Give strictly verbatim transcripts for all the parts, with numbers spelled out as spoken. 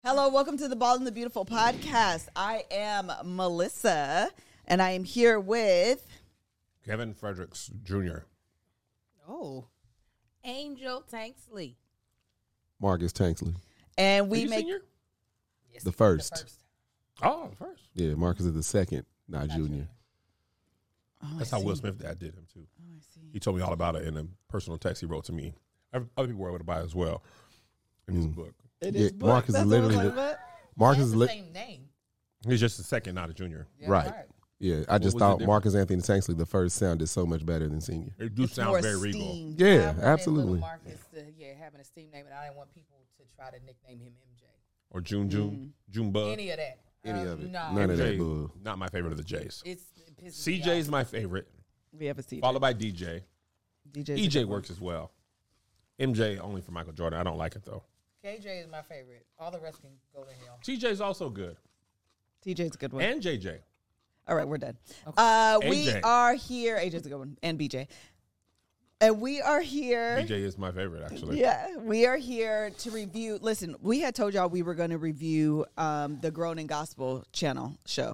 Hello, welcome to the Bald and the Beautiful podcast. I am Melissa, and I am here with Kevin Fredericks Junior Oh, Angel Tanksley. Marcus Tanksley. and Are we you make senior? Yes, The first. The first. Oh, first. Yeah, Marcus is the second, not, Not junior. junior. Oh, That's I how Will see. Smith dad did him too. Oh, I see. He told me all about it in a personal text he wrote to me. Other people were able to buy it as well in his Mm. book. It Yeah, is book. Marcus is That's what we're literally talking about? Marcus That's is the li- same name. He's just a second, not a junior. Yeah, Right. Yeah, I just was the thought difference? Marcus Anthony Tanksley, the first, sounded so much better than senior. It do It's sound more very regal. esteemed. Yeah, I wanted absolutely. Little Marcus to, yeah, have an esteemed name, and I didn't want people to try to nickname him M J. Or June June. June Bug. Any of that. Any Um, of it. No. None of that J, bull. not my favorite of the J's. It's, it pisses C me J is off. my favorite, We have a C J. followed by D J. D J's a E J good one. works as well. M J only for Michael Jordan. I don't like it though. K J is my favorite. All the rest can go to hell. T J's also good. T J's a good one. And J J. All right, we're done. Okay. Uh, we A J. are here. A J's a good one. And B J. And we are here. B J is my favorite actually. Yeah, we are here to review. Listen, we had told y'all we were going to review um, the Grown in Gospel channel show.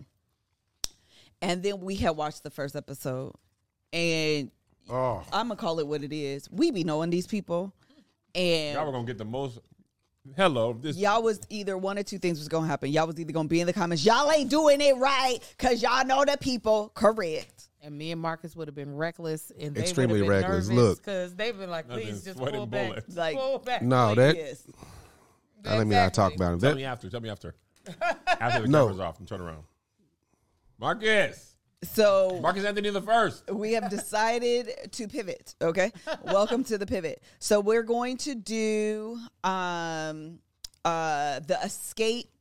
And then we had watched the first episode. And Oh, I'm going to call it what it is. We be knowing these people. And y'all were gonna get the most. Hello, this y'all was either one or two things was going to happen. Y'all was either going to be in the comments, y'all ain't doing it right because y'all know the people. Correct. And me and Marcus would have been reckless, and they Extremely would have been reckless. nervous Look. because they've been like, Nothing, please just sweating pull back, bullets. Like, pull back. No, please. that Yes. I let me not talk Exactly. about him. Tell That, me after. Tell me after. After the No. camera's off and turn around. Marcus. So Marcus Anthony the first. we have decided to pivot. Okay. Welcome to the pivot. So we're going to do um uh the Escape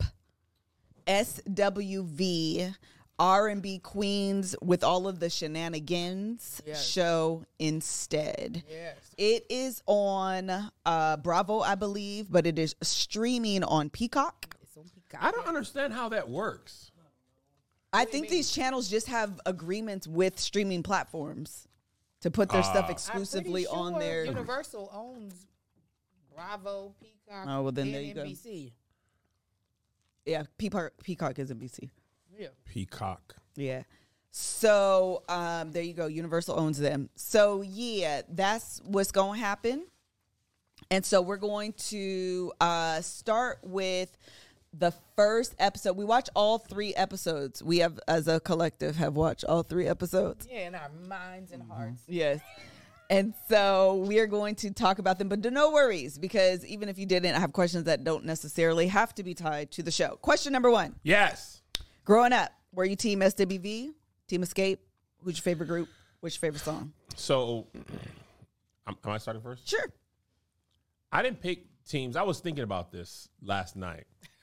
S W V R and B Queens with all of the shenanigans Yes. show instead. Yes. It is on uh Bravo, I believe, but it is streaming on Peacock. It's on Peacock. I don't understand how that works. I think these channels just have agreements with streaming platforms to put their stuff Ah. I'm exclusively pretty on sure their. Universal owns Bravo, Peacock, Oh, well, then and there you go. N B C. Yeah, Peacock, Peacock is N B C. Yeah. Peacock. Yeah. So um, there you go. Universal owns them. So yeah, that's what's going to happen. And so we're going to uh, start with the first episode. We watch all three episodes. We have, as a collective, have watched all three episodes. Yeah, in our minds and hearts. Yes. And so we are going to talk about them, but no worries, because even if you didn't, I have questions that don't necessarily have to be tied to the show. Question number one. Yes. Growing up, were you team S W V, team Escape? Who's your favorite group? What's your favorite song? So, am, am I starting first? Sure. I didn't pick teams. I was thinking about this last night.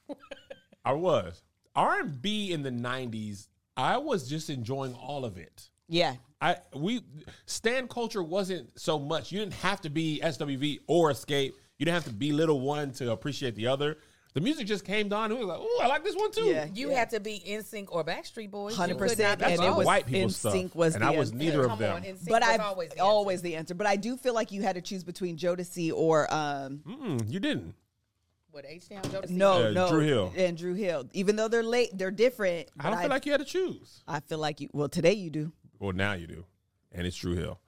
I was. R and B in the nineties, I was just enjoying all of it. Yeah. I we stan culture wasn't so much. You didn't have to be S W V or Escape. You didn't have to belittle one to appreciate the other. The music just came on. And we was like, "Oh, I like this one too." Yeah. You had to be N Sync or Backstreet Boys. one hundred You could percent. not be And That's it all was both. white people N stuff, Sync was and the I was answer. neither of Come them. on, N Sync But was I've always the always, answer. the answer. But I do feel like you had to choose between Jodeci or um Mm-mm, you didn't. What, H-Town, Jodeci? no, Uh, no, Drew Hill. and Drew Hill. Even though they're late, they're different. I don't but feel like you had to choose. I feel like you. Well, today you do. Well, now you do, and it's Drew Hill.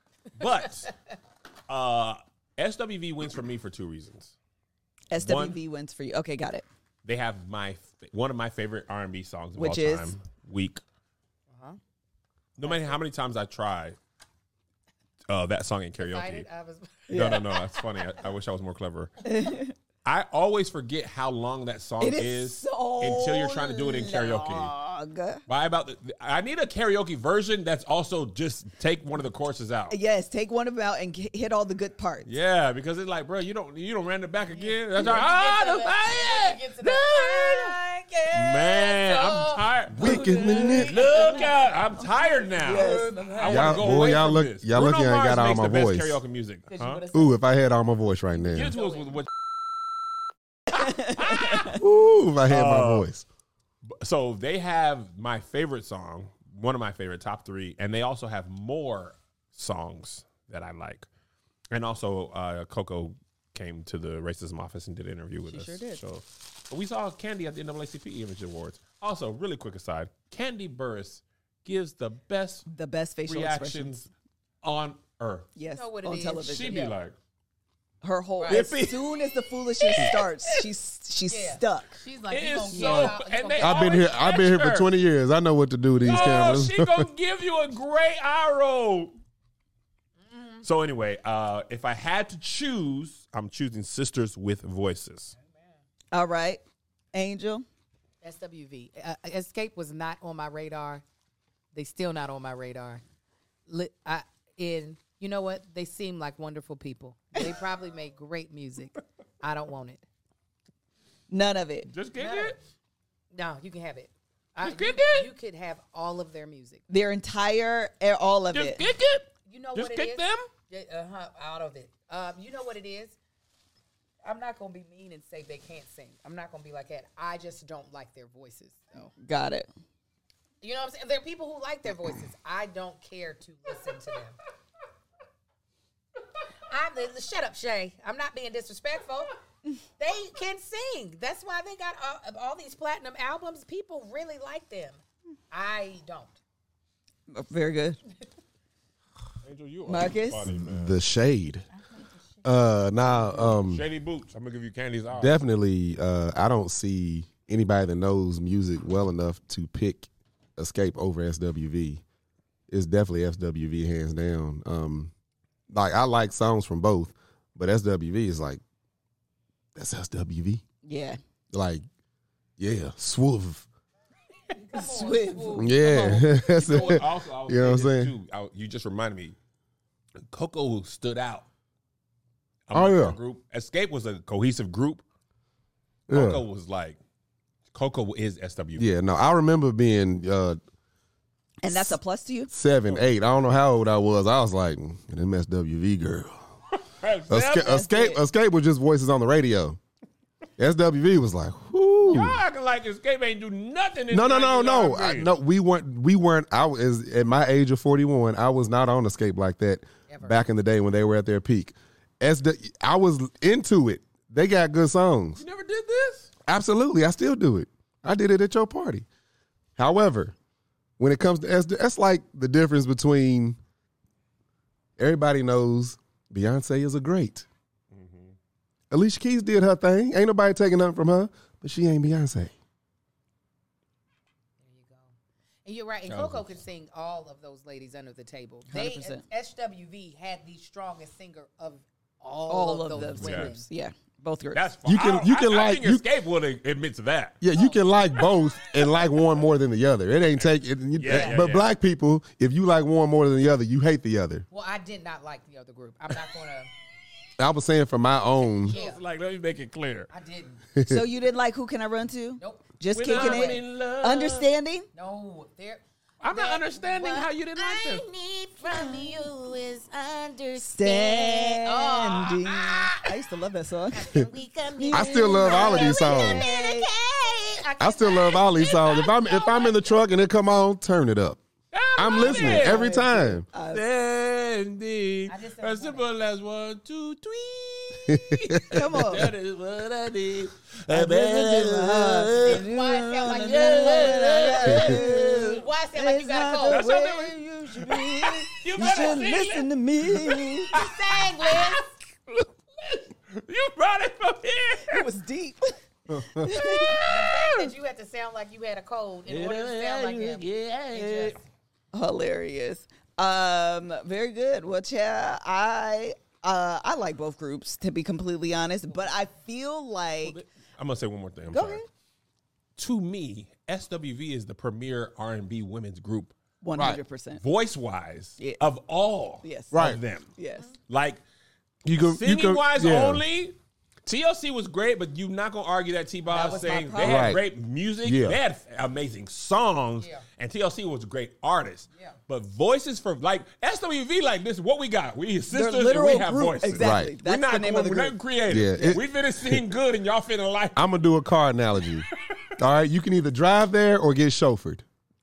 But uh, S W V wins for me for two reasons. S W V wins for you. Okay, got it. They have my one of my favorite R and B songs of Which all is? time, "Weak." Uh-huh. No matter how many times I try uh, that song in karaoke. Excited? I was. No, no, no. That's funny. I, I wish I was more clever. I always forget how long that song It is, is so until you're trying to do it in karaoke. long. By about the, I need a karaoke version that's also just take one of the choruses out. Yes, take one of them out and get, hit all the good parts. Yeah, because it's like, bro, you don't you don't ran it back again. That's When like, you ah, get to the the- fire. when you get to the- I get Man, so I'm tired. Wicked minute. Look out, I'm tired now. Yes. I want Y'all- to go boy, away y'all from look- this. y'all Bruno lucky I ain't Mars got all makes my the best voice. karaoke music. Because you Huh? would've Ooh, if I had all my voice right now. Give it to us with what. Ooh, if I had my Uh, voice. So they have my favorite song, one of my favorite top three, and they also have more songs that I like. And also, uh, Coco came to the racism office and did an interview with She us. sure did. So We saw Candy at the N double A C P Image Awards. Also, really quick aside, Candy Burris gives the best The best facial reactions expressions. on earth. Yes, You know what it on is? television. She be Yeah. like, Her whole Right. as soon as the foolishness starts, she's she's Yeah. stuck. She's like, it you is gonna so. get out, you And gonna they get I've been always here. I've been here catch for her. twenty years. I know what to do with these Oh, cameras. she gonna give you a great eye roll. So anyway, uh, if I had to choose, I'm choosing Sisters with Voices. All right, Angel. S W V. Uh, Escape was not on my radar. They still not on my radar. Li- I, in you know what? They seem like wonderful people. They probably make great music. I don't want it. None of it. Just get No. it. No, you can have it. I, Just kick you, it? you could have all of their music. Their entire, eh, all of Just it. kick it. You know Just what it kick is? them? Yeah, uh-huh, out of it. Um, you know what it is? I'm not going to be mean and say they can't sing. I'm not going to be like that. I just don't like their voices. So. Got it. You know what I'm saying? There are people who like their voices. I don't care to listen to them. I'm the, shut up, Shay. I'm not being disrespectful. They can sing. That's why they got all, all these platinum albums. People really like them. I don't. Very good. Angel, you Marcus? funny, man. The shade. Uh, now, um, Shady boots. I'm gonna give you Candy's eye. definitely, uh, I don't see anybody that knows music well enough to pick Escape over S W V. It's definitely S W V hands down. Um, like I like songs from both, but S W V is like that's S W V. Yeah. Like, yeah, swoof. Swift. Yeah, that's You know what it. also, I was You know what I'm saying saying? this too, I- you just reminded me. Coco stood out. Oh, among yeah. our group. Escape was a cohesive group. Yeah. Coco was like, Coco is S W V. Yeah, no, I remember being uh, And that's a plus to you? seven, eight. I don't know how old I was. I was like, mm, them S W V girl. Escape, Escape, it. Escape was just voices on the radio. S W V was like, whoo. Y'all acting like Escape ain't do nothing. In No, no, no, no. nineteen I, ninety-three. no, we weren't. We weren't. I was at my age of forty-one. I was not on Escape like that Ever. back in the day when they were at their peak. S W, I was into it. They got good songs. You never did this? Absolutely, I still do it. I did it at your party. However, when it comes to S W, that's like the difference between everybody knows Beyonce is a great. Alicia Keys did her thing. Ain't nobody taking nothing from her, but she ain't Beyonce. There you go. And you're right. And Coco could sing all of those ladies under the table. They one hundred percent. S W V had the strongest singer of all, All of, of those those women. groups. Yeah. Both groups. That's fine. You can- I, you can I, like- I think you- Escape would admit to that. Yeah, you can like both and like one more than the other. It ain't take it. you- Yeah, yeah, but yeah. black people, if you like one more than the other, you hate the other. Well, I did not like the other group. I'm not going to. I was saying for my own. Yeah, It's like, let me make it clear. I didn't. So you didn't like Who Can I Run To? Nope. Just When kicking I'm it? in love. Understanding? No, there. I'm not that- understanding what how you didn't like this. I need from you is understand. Standing. Oh, I used to love that song. we come I still love all of these songs. I still love all these songs. If I'm if I'm in the truck and it come on, turn it up. I'm love listening it. every time. Standing. I just said As it simple as one, two, three. Come on. That is what I need. Why it sound like you gotta Why it sound like you gotta go? That's how they were- you should be. You You better should sing listen to me. Sang, Liz. You brought it from here. It was deep. That you had to sound like you had a cold in order to sound like him. It just- Hilarious. Um, very good. Well, yeah, I uh I like both groups to be completely honest, but I feel like I'm gonna say one more thing. I'm Go sorry. ahead. To me, S W V is the premier R and B women's group, one hundred percent. voice wise, Yeah. of all Yes. Right. of them. Yes. Like You go, you singing go, wise yeah. only. T L C was great, but you're not gonna argue that T That Boz was my saying they problem. had Right. great music, Yeah. they had amazing songs, Yeah. and T L C was a great artist. Yeah. But voices for like S W V, like this, what we got? We They're sisters and literal we have group. voices. Exactly. Right. That's we're not the name going, of the we're group. not creative. Yeah, it- we finna sing good, and y'all finna like. I'm gonna do a car analogy. All right, you can either drive there or get chauffeured.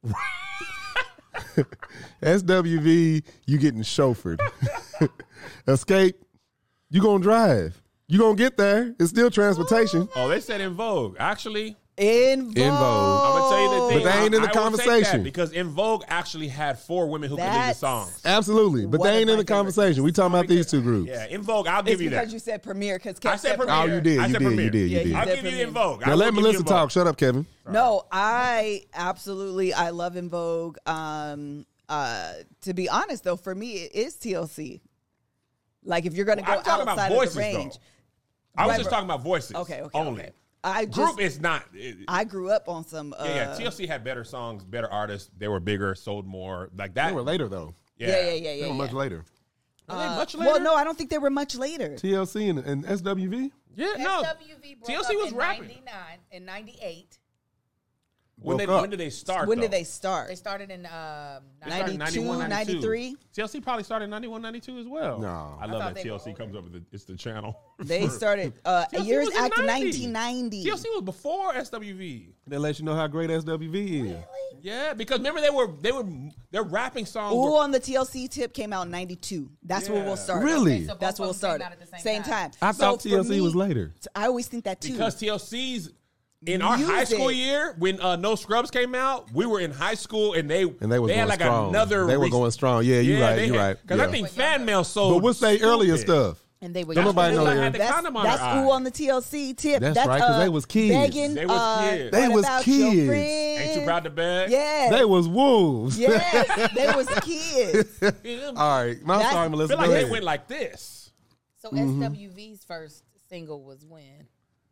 S W V, you getting chauffeured. Escape, you gonna drive. You gonna get there. It's still transportation. Oh, they said In Vogue. Actually, In Vogue. In Vogue. I'm gonna tell you the thing. But they ain't in the I- I will take conversation. that because In Vogue actually had four women who could lead the That's- songs. Absolutely. But One they of ain't in my the conversation. We talking about these two groups. Yeah, In Vogue, I'll It's give you because that. you said premiere because I said premiere. Oh, you did. I You said did. premiere. You did. You Yeah, did. you I'll said give you premiere. In Vogue. Now I let will give you Melissa In talk. Vogue. Shut up, Kevin. No, I absolutely I love In Vogue. Um, uh, to be honest, though, for me it is T L C. Like if you're gonna Well, go I'm talking about outside voices, of the range. though. I was Right, just but- talking about voices. Okay, okay, only. okay. I just, Group is not. it- I grew up on some. Uh, yeah, yeah. T L C had better songs, better artists. They were bigger, sold more. Like that. They were later though. yeah, yeah, yeah, yeah. They were yeah. much later. Were they Uh, much later? Well, no, I don't think they were much later. T L C and, and S W V. Yeah, no. S W V broke T L C up was in rapping. ninety-nine and ninety-eight. When, they, Woke up. when did they start? When though? did they They start? started in um, They started in ninety-two, ninety-one, ninety-two. ninety-three? T L C probably started in ninety-one, ninety-two as well. No. I I love thought that they T L were C comes older. up with the, it's the channel. They started uh, T L C years was in after ninety. nineteen ninety. T L C was before S W V. That lets you know how great S W V is. Yeah, because remember they were they were their rapping songs. Ooh, were, on the T L C tip came out in ninety-two. That's where Yeah. we'll start. Really? Okay, so both That's where we'll of them came start. out at the same Same time. time. I So thought for T L C me- was later. I always think that too. because T L C's in our high Music. school year when uh, No Scrubs came out, we were in high school and they And they was they going had like strong. another. They were re- going strong. Yeah, you right. You right. Because Yeah. I think fan mail sold. But what's their earlier stupid. stuff? And they were Don't nobody know They that. had the that's condom on that's their who eye. on the T L C tip. That's right, 'cause uh, they was kids. Begging, They was uh, kids. They what was about your kids. friend? Ain't you proud to beg? Yeah. They was wolves. Yes, they was kids. All right. My That's- sorry, I Melissa. feel like Go they ahead. went like this. So Mm-hmm. S W V's first single was when?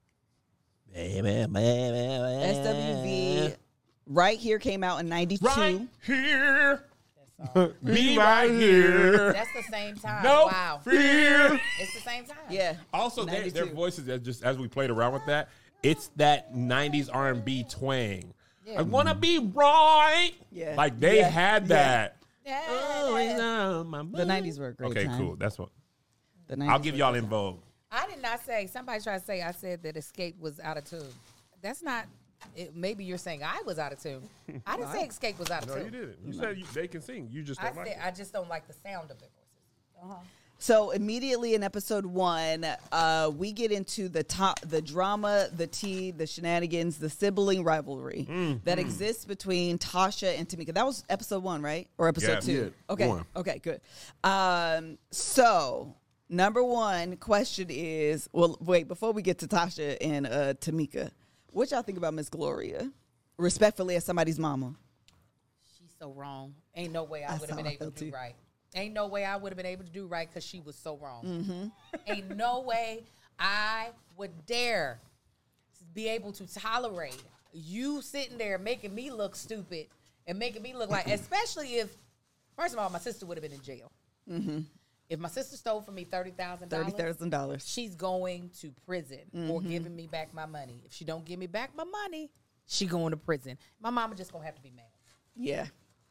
S W V right here came out in ninety-two. Right here, That song. be right here. That's the same time. No Wow. fear. It's the same time. Yeah. Also, their, their ninety-two. voices, as just as we played around with that, it's that nineties R and B twang. Yeah. I wanna be right. Yeah. Like they Yeah. had Yeah. that. Yeah. Always on my The nineties were a great Okay, time. cool. That's what The I'll nineties give were y'all great in Vogue. I did not say. Somebody tried to say I said that Escape was out of tune. That's not. It, maybe you're saying I was out of tune. I didn't say Escape was out of No, tune. you didn't. You said you, they can sing. You just I don't like said it. I just don't like the sound of their voices. So immediately in episode one, uh, we get into the top, the drama, the tea, the shenanigans, the sibling rivalry Mm, that exists between Tasha and Tamika. That was episode one, right? Or episode Yeah. two? Yeah, okay. one. Okay. Good. Um, so number one question is, well, wait, before we get to Tasha and uh, Tamika, what y'all think about Miss Gloria? Respectfully, as somebody's mama. She's so wrong. Ain't no way I That's would have how been I able felt to do too. right. Ain't no way I would have been able to do right because she was so wrong. Mm-hmm. Ain't no way I would dare be able to tolerate you sitting there making me look stupid and making me look like, especially if, first of all, my sister would have been in jail. Mm-hmm. If my sister stole from me thirty thousand Thirty dollars, thousand dollars. she's going to prison or Mm-hmm. giving me back my money. If she don't give me back my money, she going to prison. My mama just gonna have to be mad. Yeah.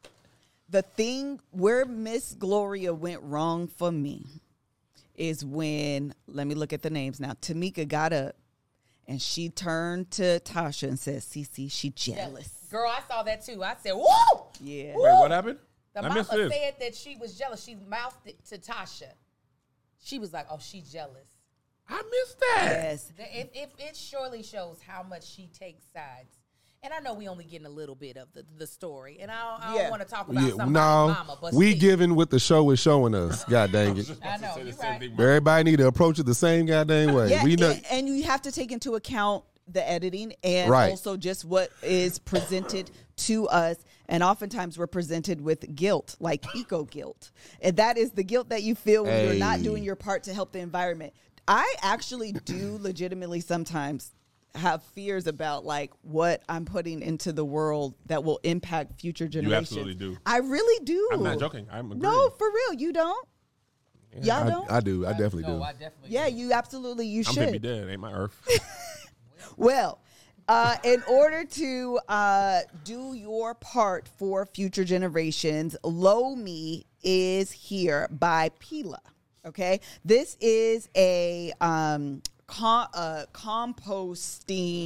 The thing where Miss Gloria went wrong for me is when, let me look at the names now. Tamika got up and she turned to Tasha and said, Cece, she jealous. Girl, I saw that too. I said, woo! Yeah. Wait, what happened? The I mama missed this. said that she was jealous. She mouthed it to Tasha. She was like, oh, she's jealous. I missed that. Yes. The- If, if it surely shows how much she takes sides. And I know we only getting a little bit of the, the story. And I don't, I Yeah. don't want to talk about Yeah, somebody's no, mama. But we still. giving what the show is showing us. God dang it. I know, you're right. Everybody need to approach it the same goddamn way. Yeah, we know. and, and you have to take into account the editing and Right. also just what is presented to us. And oftentimes we're presented with guilt, like eco guilt. And that is the guilt that you feel when you're not Hey. doing your part to help the environment. I actually do legitimately sometimes have fears about like what I'm putting into the world that will impact future generations. absolutely do. I really do. I'm not joking. I'm agreeing. No, for real, you don't. Y'all don't. I, I do. I definitely No, do. I definitely yeah, you absolutely you I'm should. gonna be dead. Ain't my earth. Well, uh, in order to uh, do your part for future generations, Low Me is here by Pila. Okay, this is a um, com- uh, composting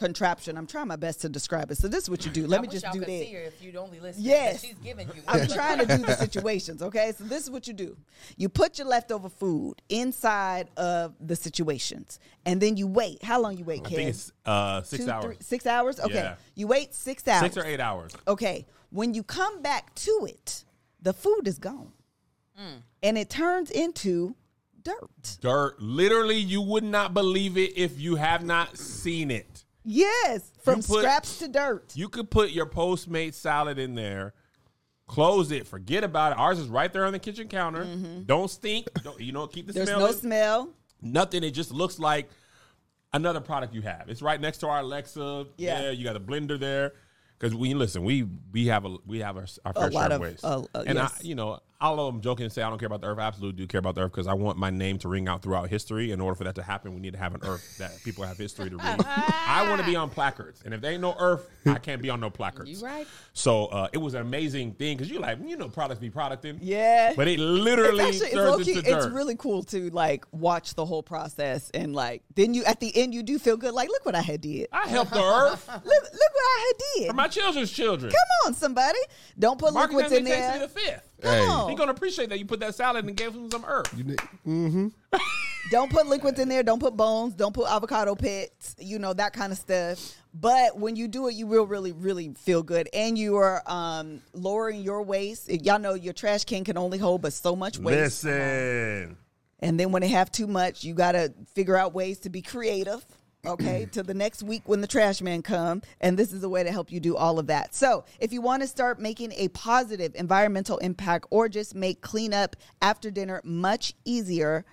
contraption. I'm trying my best to describe it. So this is what you do. Let I me wish just y'all do could that. see her if you'd only listen. Yes. She's giving you. I'm trying to do the situations, okay? So this is what you do. You put your leftover food inside of the situations, and then you wait. How long you wait, I Kev? think it's uh, six Two, hours. three- six hours? Okay. Yeah. You wait six hours. Six or eight hours. Okay. When you come back to it, the food is gone. And it turns into dirt. Dirt. Literally, you would not believe it if you have not seen it. Yes. From You put- scraps to dirt. You could put your Postmates salad in there, close it, forget about it. Ours is right there on the kitchen counter. Don't stink. Don't, you know, keep the There's smell. no in. smell. Nothing. It just looks like another product you have. It's right next to our Alexa. Yeah. Yeah, you got a blender there. Because we listen, we we have a we have our, our fair lot share of, waste, uh, uh, and yes. I, you know, although I'm joking and say I don't care about the earth, I absolutely do care about the earth because I want my name to ring out throughout history. In order for that to happen, we need to have an earth that people have history to read. I want to be on placards, and if there ain't no earth, I can't be on no placards. You right. So uh, it was an amazing thing because you like you know products be producting, Yeah. but it literally It's actually it's, turns low-key- into dirt. it's really cool to like watch the whole process and like then you at the end you do feel good like look what I had did. I helped the earth Look look what I had did. for my children's children. Come on, somebody. Don't put Marcus liquids in Henry takes me there. the fifth. Come Hey. on. He gonna appreciate that you put that salad and gave him some earth. You ne- mm-hmm. Don't put liquids in there. Don't put bones. Don't put avocado pits. You know, that kind of stuff. But when you do it, you will really, really feel good. And you are um, lowering your waste. Y'all know your trash can can only hold but so much waste. Listen, And then when they have too much, you got to figure out ways to be creative. Okay, to the next week when the trash man come, and this is a way to help you do all of that. So if you want to start making a positive environmental impact or just make cleanup after dinner much easier,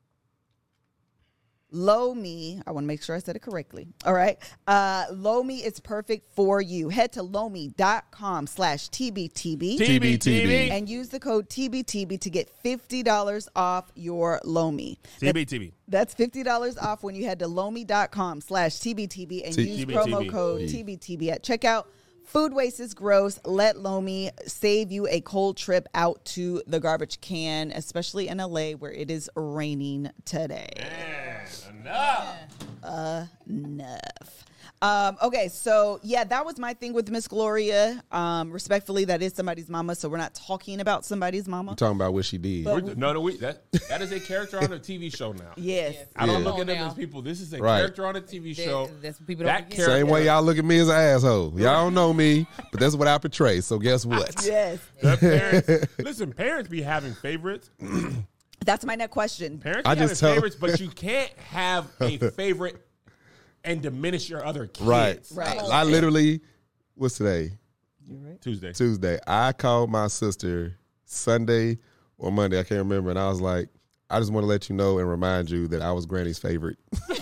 Lomi, I want to make sure I said it correctly. All right. Uh, Lomi is perfect for you. Head to lomi.com slash TBTB T B T B, and use the code T B T B to get fifty dollars off your Lomi. T B T B. That's fifty dollars off when you head to lomi.com slash TBTB and T- use T B T B. promo code T B T B at checkout. Food waste is gross. Let Lomi save you a cold trip out to the garbage can, especially in L A where it is raining today. Man, enough. Enough. Um, okay, so yeah, that was my thing with Miss Gloria. Um, respectfully, that is somebody's mama, so we're not talking about somebody's mama. I'm talking about what she did. But- We're- No, no, we, that that is a character on a T V show now. Yes. I don't Yeah. look at them Now. as people. This is a Right. character on a T V That- show. that's what people don't that forget. character, Same way y'all look at me as an asshole. Y'all don't know me, but that's what I portray. So guess what? Yes. the parents, listen, parents be having favorites. That's my next question. Parents I be having just tell- favorites, but you can't have a favorite and diminish your other kids. Right. Right. I, I literally, what's today? Tuesday. Tuesday. I called my sister Sunday or Monday. I can't remember. And I was like, I just want to let you know and remind you that I was Granny's favorite.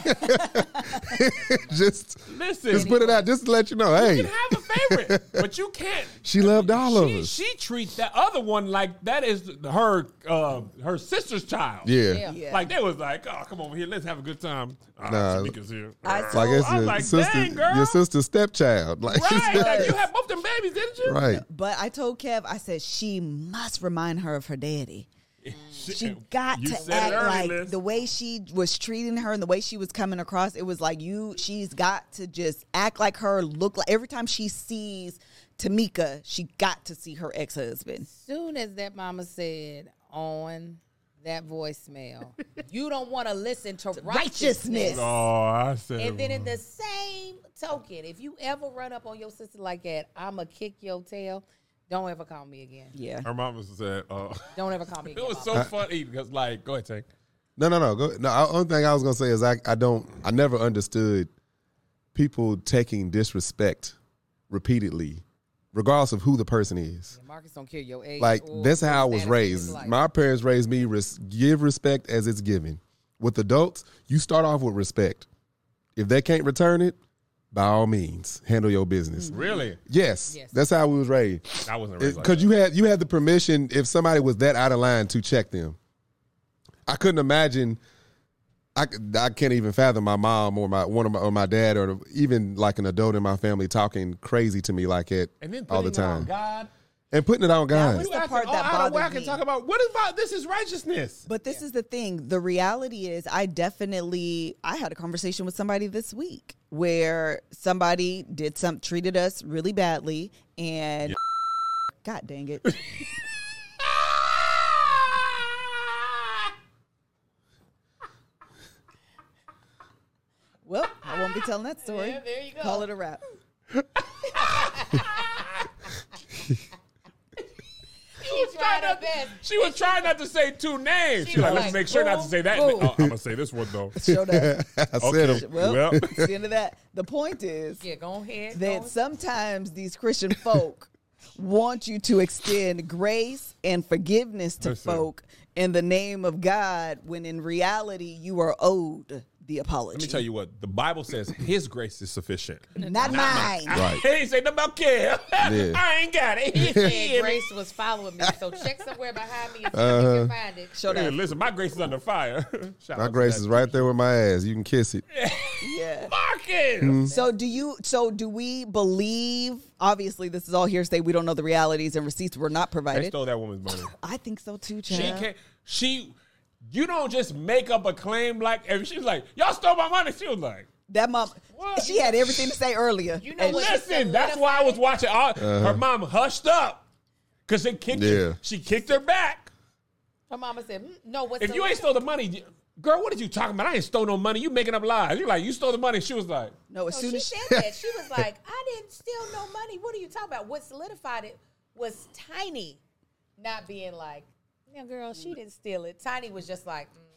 just, Listen, just put it out. Just to let you know. you Hey, can have a favorite, but you can't. she loved all of She, us. she treats that other one like that is her uh, her sister's child. Yeah. Yeah. Yeah. Like they was like, oh, come over here, let's have a good time. Oh, Nah. Shamika's here. I Right. Like it's I your was like, sister, dang, girl. your sister's stepchild. Like, Like, you had both them babies, didn't you? right. But I told Kev, I said she must remind her of her daddy. She got You to said it act early, like Liz. the way she was treating her and the way she was coming across. It was like you. She's got to just act like her. Look like every time she sees Tamika, she got to see her ex husband. Soon as that mama said on that voicemail, you don't want to listen to righteousness. Righteousness. Oh, I said. And then in the same token, if you ever run up on your sister like that, I'ma kick your tail. Don't ever call me again. Yeah. her mama said, uh, Don't ever call me it again. was mama. so funny because, like, go ahead, Tank. No, no, no. Go, no. The only thing I was gonna say is I, I don't, I never understood people taking disrespect repeatedly, regardless of who the person is. Marcus don't care your age. Like or that's how I your was status in raised. his life. My parents raised me res- give respect as it's given. With adults, you start off with respect. If they can't return it, by all means, handle your business. Really? Yes, Yes. that's how we was raised. I wasn't raised like Because that. you had you had the permission if somebody was that out of line to check them. I couldn't imagine. I, could- I can't even fathom my mom or my one of my or my dad or even like an adult in my family talking crazy to me like it And then all the putting it on time. God. and putting it on God. was You the acting part all that out of bothered whack and me. talk about what about this is righteousness. But this is the thing. The reality is, I definitely, I had a conversation with somebody this week where somebody did some, treated us really badly, and Yeah. God dang it. Well, I won't be telling that story. Yeah, there you go. Call it a wrap. She was trying her best. She was trying not to say two names. She She's like, was let's like, make sure not to boom, say that. boom. Oh, I'm gonna say this one though. Showed up. I said Okay. him. Well, Well. it's the end of that. The point is Yeah, go ahead. that go. sometimes these Christian folk want you to extend grace and forgiveness to Listen. folk in the name of God, when in reality you are owed the apology. Let me tell you what the Bible says. His grace is sufficient. Not mine. Right. He ain't say nothing about care. Yeah. I ain't got it. He said said Grace was following me, so check somewhere behind me and see Uh-huh. if you can find it. Show Hey, that. listen, my grace is under fire. Shout My out to grace that. is right there with my ass. You can kiss it. Yeah. Marcus. So do you? So do we believe? Obviously, this is all hearsay. We don't know the realities, and receipts were not They provided. stole that woman's money. I think so too, She child. can't. She. You don't just make up a claim like. And she was like, "Y'all stole my money." She was like, That mom, What? she had everything to say earlier. You know And what? "Listen, that's why I was watching." All, Her mom hushed up because they kicked Yeah. her. She kicked her back. Her mama said, mm, "No, what's If you ain't stole the money, girl, what are you talking about? I ain't stole no money. You making up lies. You like you stole the money. She was like, No, as No, soon she as she, said that. She was like, I didn't steal no money. What are you talking about? What solidified it was Tiny not being like, yeah, girl, she didn't steal it. Tiny was just like, mm.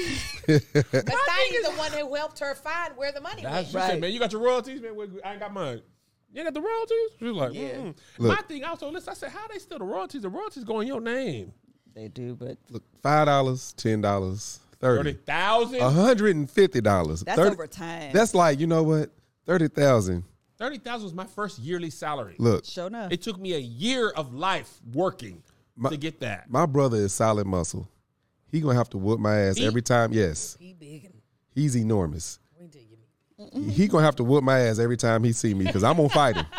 But Tiny's the one who helped her find where the money That's, went. she Right. said, "Man, you got your royalties, man. Where- I ain't got mine. You ain't got the royalties." She was like, Yeah. mm. Look. My thing also, listen, I said, "How they steal the royalties? The royalties go in your name. they do, but Look, five dollars, ten dollars, Thirty thirty, thousand. a hundred and fifty dollars. that's over time. That's like, you know what? Thirty thousand. Thirty thousand was my first yearly salary. Look, Show enough. It took me a year of life working My- to get that. my brother is solid muscle. He gonna have to whoop my ass He- every time. Yes, He big and he's enormous. we do you. He gonna have to whoop my ass every time he see me because I'm gonna fight him.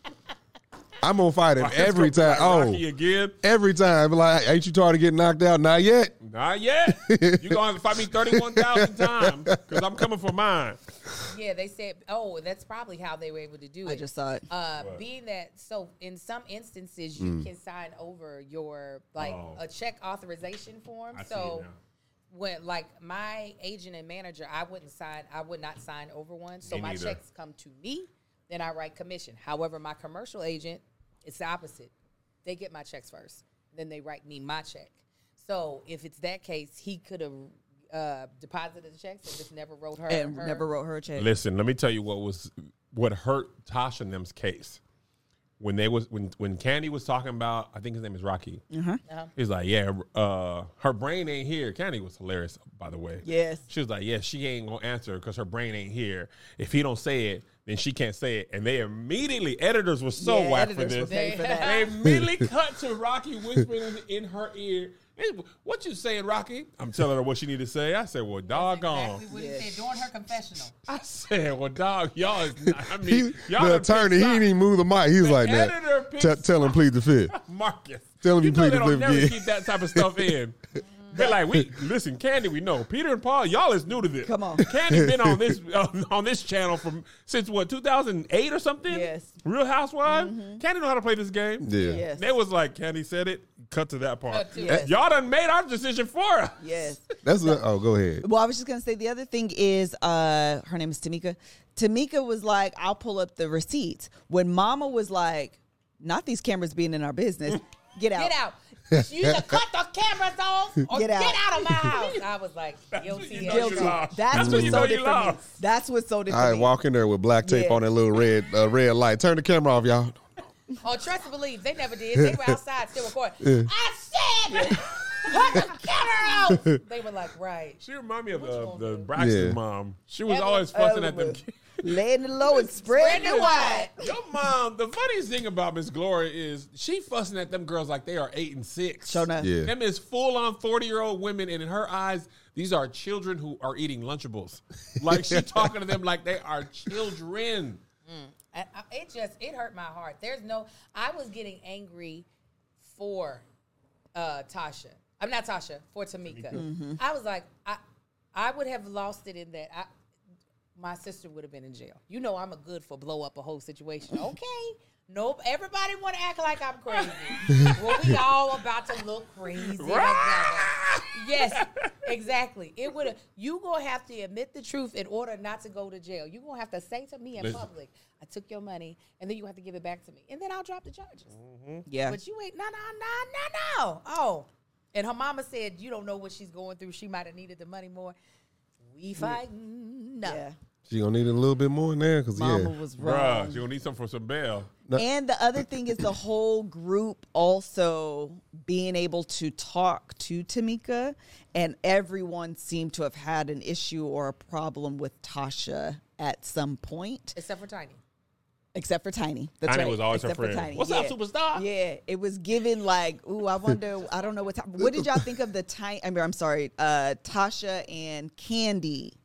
I'm gonna fight him every time. Like Oh, Rocky again? every time. Like, ain't you tired of getting knocked out? Not yet. Not yet. You gonna have to fight me thirty-one thousand times because I'm coming for mine. Yeah, they said, oh, that's probably how they were able to do it. I just saw it. Uh, being that, so in some instances, you can sign over your, like, Oh. a check authorization form. I see so it now. when, like, my agent and manager, I wouldn't sign, I would not sign over one. So Me my neither. checks come to me, then I write commission. However, my commercial agent, it's the opposite. They get my checks first, then they write me my check. So if it's that case, he could have uh, deposited the checks and just never wrote her. and her- never wrote her a check. Listen, let me tell you what was what hurt Tasha and them's case. When they was when when Candy was talking about, I think his name is Rocky. Uh-huh. He's like, yeah, uh, her brain ain't here. Candy was hilarious, by the way. Yes. She was like, yeah, she ain't gonna answer because her brain ain't here. If he don't say it, then she can't say it. And they immediately, editors were so Yeah, whack for editors this. were paid for that. They immediately cut to Rocky whispering in her ear. "Hey, what you saying, Rocky?" I'm telling her what she need to say. I said, well, doggone. Exactly what Yeah. he said during her confessional. I said, well, dog, y'all is not, I He, mean, y'all the done attorney, he picked didn't even move the mic. He was The like editor that. picked T- tell him plead the fifth. Marcus. Tell him you know plead they the don't fifth never again. keep that type of stuff in. They're like, we listen, Candy, we know. Peter and Paul, y'all is new to this. Come on. Candy been on this uh, on this channel from since what, two thousand eight or something? Yes. Real Housewives? Candy know how to play this game. Yeah. Yes. They was like, Candy said it, cut to that part. Cut to Yes. Y'all done made our decision for us. Yes. That's what, oh, go ahead. Well, I was just gonna say the other thing is, uh, her name is Tamika. Tamika was like, "I'll pull up the receipts." When Mama was like, "Not these cameras being in our business. Get out." Get out. You either cut the cameras off or Get get out. out, of my house. I was like, guilty. you as know Guilty. you lost. That's That's what when you know sold you it for me. lost. That's what sold it for I me. walk in there with black tape Yeah. on that little red uh, red light. Turn the camera off, y'all. Oh, trust and believe, they never did. They were outside still recording. I said, cut the camera off. They were like, right. She remind me of What you the, gonna the do? Braxton Yeah. mom. She was Evelyn- always fussing at them. Evelyn. Laying it low and spreading it wide. Your mom, the funniest thing about Miss Gloria is she fussing at them girls like they are eight and six. Show enough. Yeah. Them is full on forty year old women, and in her eyes, these are children who are eating Lunchables. Like she talking to them like they are children. I, I, it just, it hurt my heart. There's no, I was getting angry for uh, Tasha. I'm not Tasha, for Tamika. Mm-hmm. I was like, I I would have lost it in that. I, my sister would have been in jail. You know I'm a good for blow up a whole situation. Okay. Nope. Everybody want to act like I'm crazy. Well, we all about to look crazy. Yes, exactly. It would have. You gonna have to admit the truth in order not to go to jail. You gonna have to say to me in Listen. public, "I took your money," and then you have to give it back to me, and then I'll drop the charges. Mm-hmm. Yeah. But you ain't no, no, no, no, no. Oh, and her mama said you don't know what she's going through. She might have needed the money more. We fighting. No. Yeah. She gonna need a little bit more in there because Mama yeah, was Bruh, wrong. she gonna need something for some bail. And the other thing is the whole group also being able to talk to Tamika, and everyone seemed to have had an issue or a problem with Tasha at some point, Except for Tiny. except for Tiny. That's Tiny right. was always her except for friend. Tiny. What's yeah. up, superstar? Yeah, it was given like, ooh, I wonder. I don't know what. What did y'all think of the Tiny? I mean, I'm sorry, uh, Tasha and Candy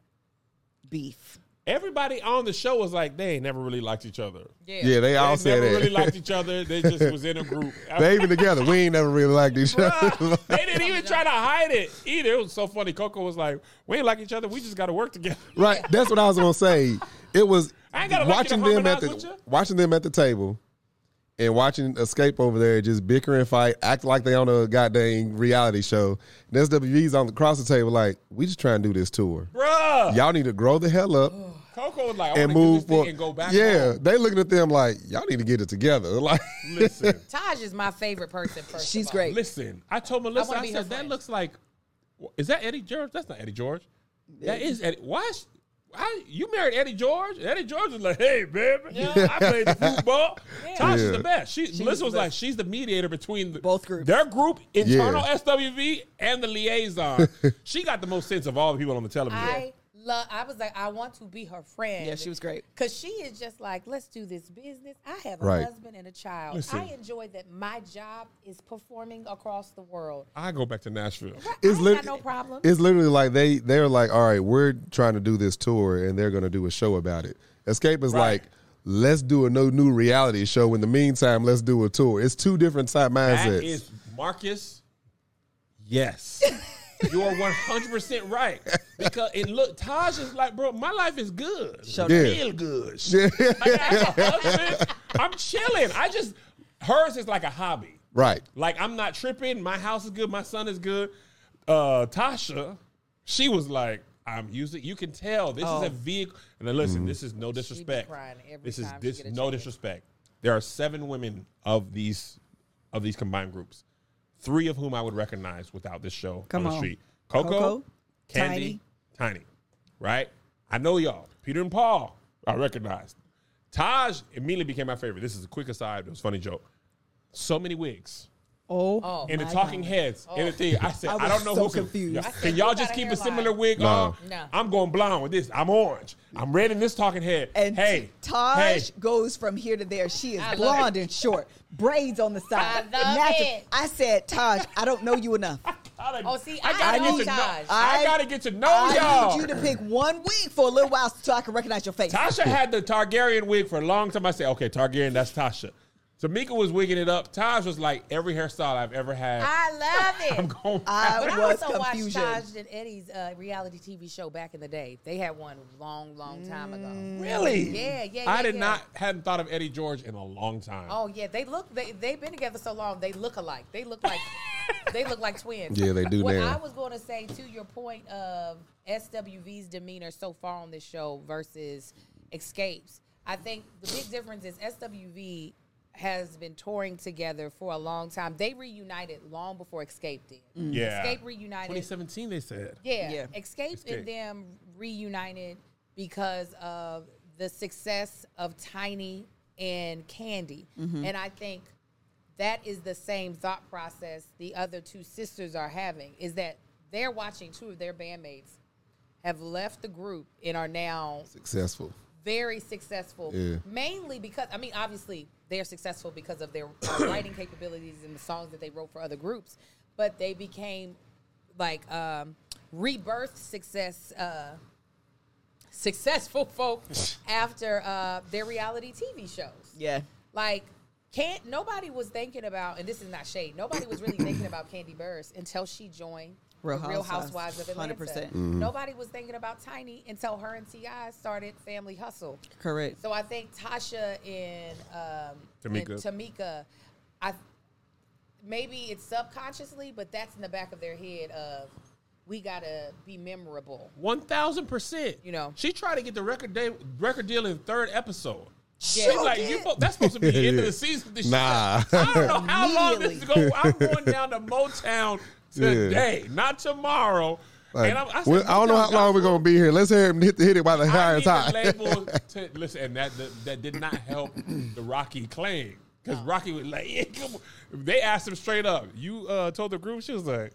beef. Everybody on the show was like, they ain't never really liked each other. Yeah. yeah, they all They said never that. really liked each other. They just was in a group. They even together. We ain't never really liked each other. Bruh, they didn't even try to hide it either. It was so funny. Coco was like, we ain't like each other. We just got to work together. Right. That's what I was gonna say. It was I ain't gotta like you watching to them at harmonize the with you. watching them at the table and watching Escape over there just bicker and fight, act like they on a goddamn reality show. And S W V's on the across the table like, we just trying to do this tour. Bruh. Y'all need to grow the hell up Coco was like, I and want to do move this thing forward. and go back Yeah, home. they looking at them like, y'all need to get it together. Like, Listen. Taj is my favorite person. First She's of all. great. Listen, I told Melissa, wanna I, be her said, that friend. looks like, is that Eddie George? That's not Eddie George. That is Eddie. Why? Is, why you married Eddie George? Eddie George was like, hey, baby, I played the football. Yeah. Tosh is Yeah. the best. She, She's Melissa the was best. like, she's the mediator between the, Both groups. their group, internal Yeah. S W V, and the liaison. She got the most sense of all the people on the television. I love. I was like, I want to be her friend. Yeah, she was great. Because she is just like, let's do this business. I have a Right. husband and a child. Listen. I enjoy that my job is performing across the world. I go back to Nashville. I it's ain't lit- got no problem. It's literally like they they're like, all right, we're trying to do this tour and they're gonna do a show about it. Escape is Right. like, let's do a no new reality show. In the meantime, let's do a tour. It's two different type That mindsets. is Marcus. Yes. You are one hundred percent right. Because it look, Taj is like, bro, my life is good. Show Yeah. Real good. Like, I have a husband. I'm chilling. I just, hers is like a hobby. Right. Like, I'm not tripping. My house is good. My son is good. Uh, Tasha, she was like, I'm using, you can tell this Oh. is a vehicle. And then listen, this is no disrespect. crying every This is time she this get a no chance. disrespect. There are seven women of these of these combined groups, three of whom I would recognize without this show Come on the on. street. Coco, Coco, Candy, Tiny. Right? I know y'all. Peter and Paul, I recognized. Taj immediately became my favorite. This is a quick aside. It was a funny joke. So many wigs. Oh, Oh. In the my talking God. heads, in the thing, I said, I I, was don't know so who's confused. Yeah. I said, Can "You y'all got just a keep a hairline." similar wig No. on? No. I'm going blonde with this. I'm orange. I'm red in this talking head. And hey, Taj hey, goes from here to there. She is I love blonde and short, braids on the side. I love natural. it. I said, Taj, I don't know you enough. I, Oh, see, I I gotta know get to know. Taj. I, gotta get to know I y'all. need you to pick one wig for a little while so I can recognize your face. Tasha had the Targaryen wig for a long time. I said, okay, Targaryen, that's Tasha. Tamika was wigging it up. Taj was like every hairstyle I've ever had. I love it. I'm going. I But I was also watched confusion. Taj and Eddie's uh, reality T V show back in the day. They had one long, long time ago. Really? Yeah, yeah, I yeah, did yeah. not hadn't thought of Eddie George in a long time. Oh yeah, they look. They they've been together so long. They look alike. They look like they look like twins. Yeah, they do What now. I was going to say to your point of S W V's demeanor so far on this show versus Escapes, I think the big difference is S W V has been touring together for a long time. They reunited long before Escape did. yeah. Escape reunited. twenty seventeen, they said. Yeah. Yeah. Escape, Escape. and them reunited because of the success of Tiny and Candy. And I think that is the same thought process the other two sisters are having, is that they're watching two of their bandmates have left the group and are now Successful. very successful, Yeah. mainly because, I mean, obviously they're successful because of their uh, writing capabilities and the songs that they wrote for other groups, but they became like um, rebirth success, uh, successful folk after uh, their reality T V shows. Yeah. Like Can't nobody was thinking about, and this is not shade. Nobody was really thinking about Candy Burris until she joined Real the Real Housewives, Housewives of Atlanta. one hundred percent. Mm-hmm. Nobody was thinking about Tiny until her and T I started Family Hustle. Correct. So I think Tasha and, um, Tamika. and Tamika, I maybe it's subconsciously, but that's in the back of their head of we gotta be memorable. One thousand percent. You know. she tried to get the record day, record deal in third episode. Yeah. She's like, you, fo- that's supposed to be the end of the season. This Nah. shit. I don't know how long this is Immediately. going. I'm going down to Motown today, not tomorrow. Like, and I'm, I, said, well, I don't know how Motown long we're got- gonna be here. Let's hear him hit the hit it while the I fire need is hot. the label to listen, and that, that that did not help the Rocky claim because Rocky was like, yeah, come on. They asked him straight up. You uh, told the group, she was like,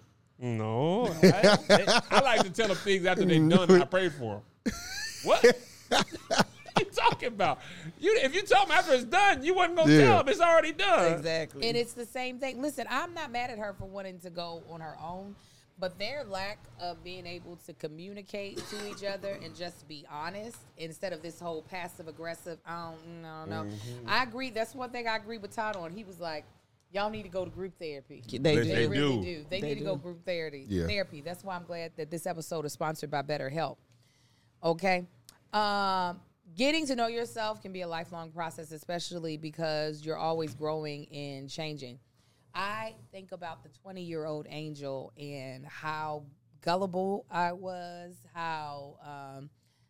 no. I, they, I like to tell them things after they're done. And I prayed for them. What? What you talking about? You if you tell them after it's done, you wasn't gonna Yeah. tell them it's already done. Exactly. And it's the same thing. Listen, I'm not mad at her for wanting to go on her own, but their lack of being able to communicate to each other and just be honest instead of this whole passive aggressive, I don't know, no. Mm-hmm. I agree. That's one thing I agree with Todd on. He was like, y'all need to go to group therapy. They They- do. They They really do. do. They, They need to do. go group therapy. Yeah. Therapy. That's why I'm glad that this episode is sponsored by BetterHelp. Okay. Um, getting to know yourself can be a lifelong process, especially because you're always growing and changing. I think about the twenty-year-old Angel and how gullible I was, how um,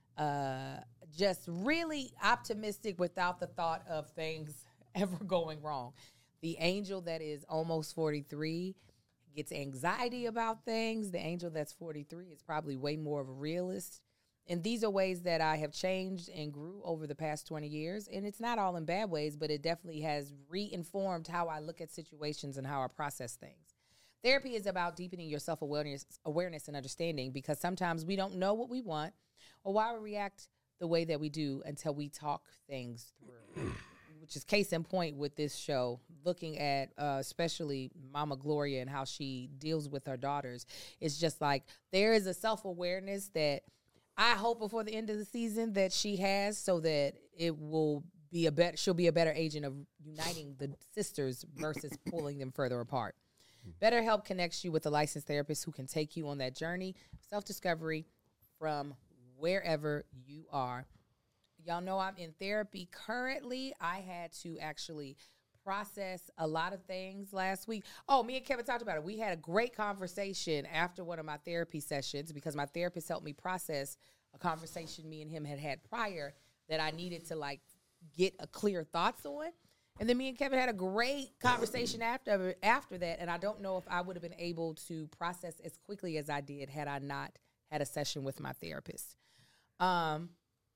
uh, just really optimistic without the thought of things ever going wrong. The Angel that is almost forty-three gets anxiety about things. The Angel that's forty-three is probably way more of a realist. And these are ways that I have changed and grew over the past twenty years. And it's not all in bad ways, but it definitely has re-informed how I look at situations and how I process things. Therapy is about deepening your self-awareness awareness and understanding, because sometimes we don't know what we want or why we react the way that we do until we talk things through, which is case in point with this show, looking at uh, especially Mama Gloria and how she deals with her daughters. It's just like there is a self-awareness that I hope before the end of the season that she has, so that it will be a better, she'll be a better agent of uniting the sisters versus pulling them further apart. BetterHelp connects you with a licensed therapist who can take you on that journey, self-discovery from wherever you are. Y'all know I'm in therapy currently. I had to actually process a lot of things last week. Oh, me and Kevin talked about it. We had a great conversation after one of my therapy sessions because my therapist helped me process a conversation me and him had had prior that I needed to like get a clear thoughts on. And then me and Kevin had a great conversation after after that, and I don't know if I would have been able to process as quickly as I did had I not had a session with my therapist. Um,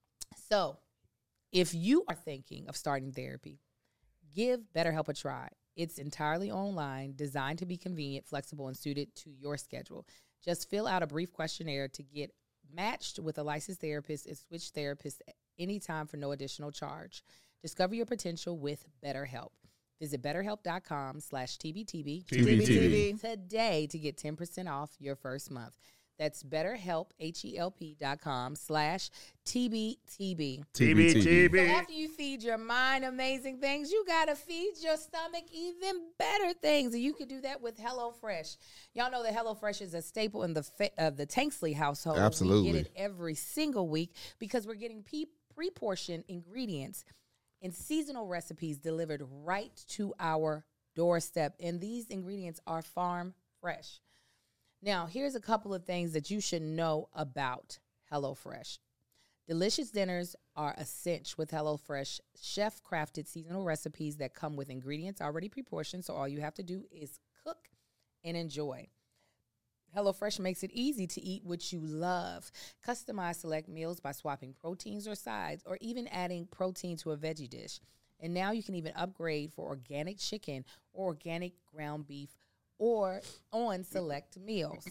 so if you are thinking of starting therapy, give BetterHelp a try. It's entirely online, designed to be convenient, flexible, and suited to your schedule. Just fill out a brief questionnaire to get matched with a licensed therapist and switch therapists anytime for no additional charge. Discover your potential with BetterHelp. Visit betterhelp.com slash TBTB T B T B. today to get ten percent off your first month. That's betterhelp, H-E-L-P dot com slash T-B-T-B. T B T So B. after you feed your mind amazing things, you got to feed your stomach even better things. And you can do that with HelloFresh. Y'all know that HelloFresh is a staple in the fa- of the Tanksley household. Absolutely. We get it every single week because we're getting pe- pre-portioned ingredients and seasonal recipes delivered right to our doorstep. And these ingredients are farm fresh. Now, here's a couple of things that you should know about HelloFresh. Delicious dinners are a cinch with HelloFresh chef-crafted seasonal recipes that come with ingredients already pre-portioned, so all you have to do is cook and enjoy. HelloFresh makes it easy to eat what you love. Customize select meals by swapping proteins or sides, or even adding protein to a veggie dish. And now you can even upgrade for organic chicken or organic ground beef or on select meals.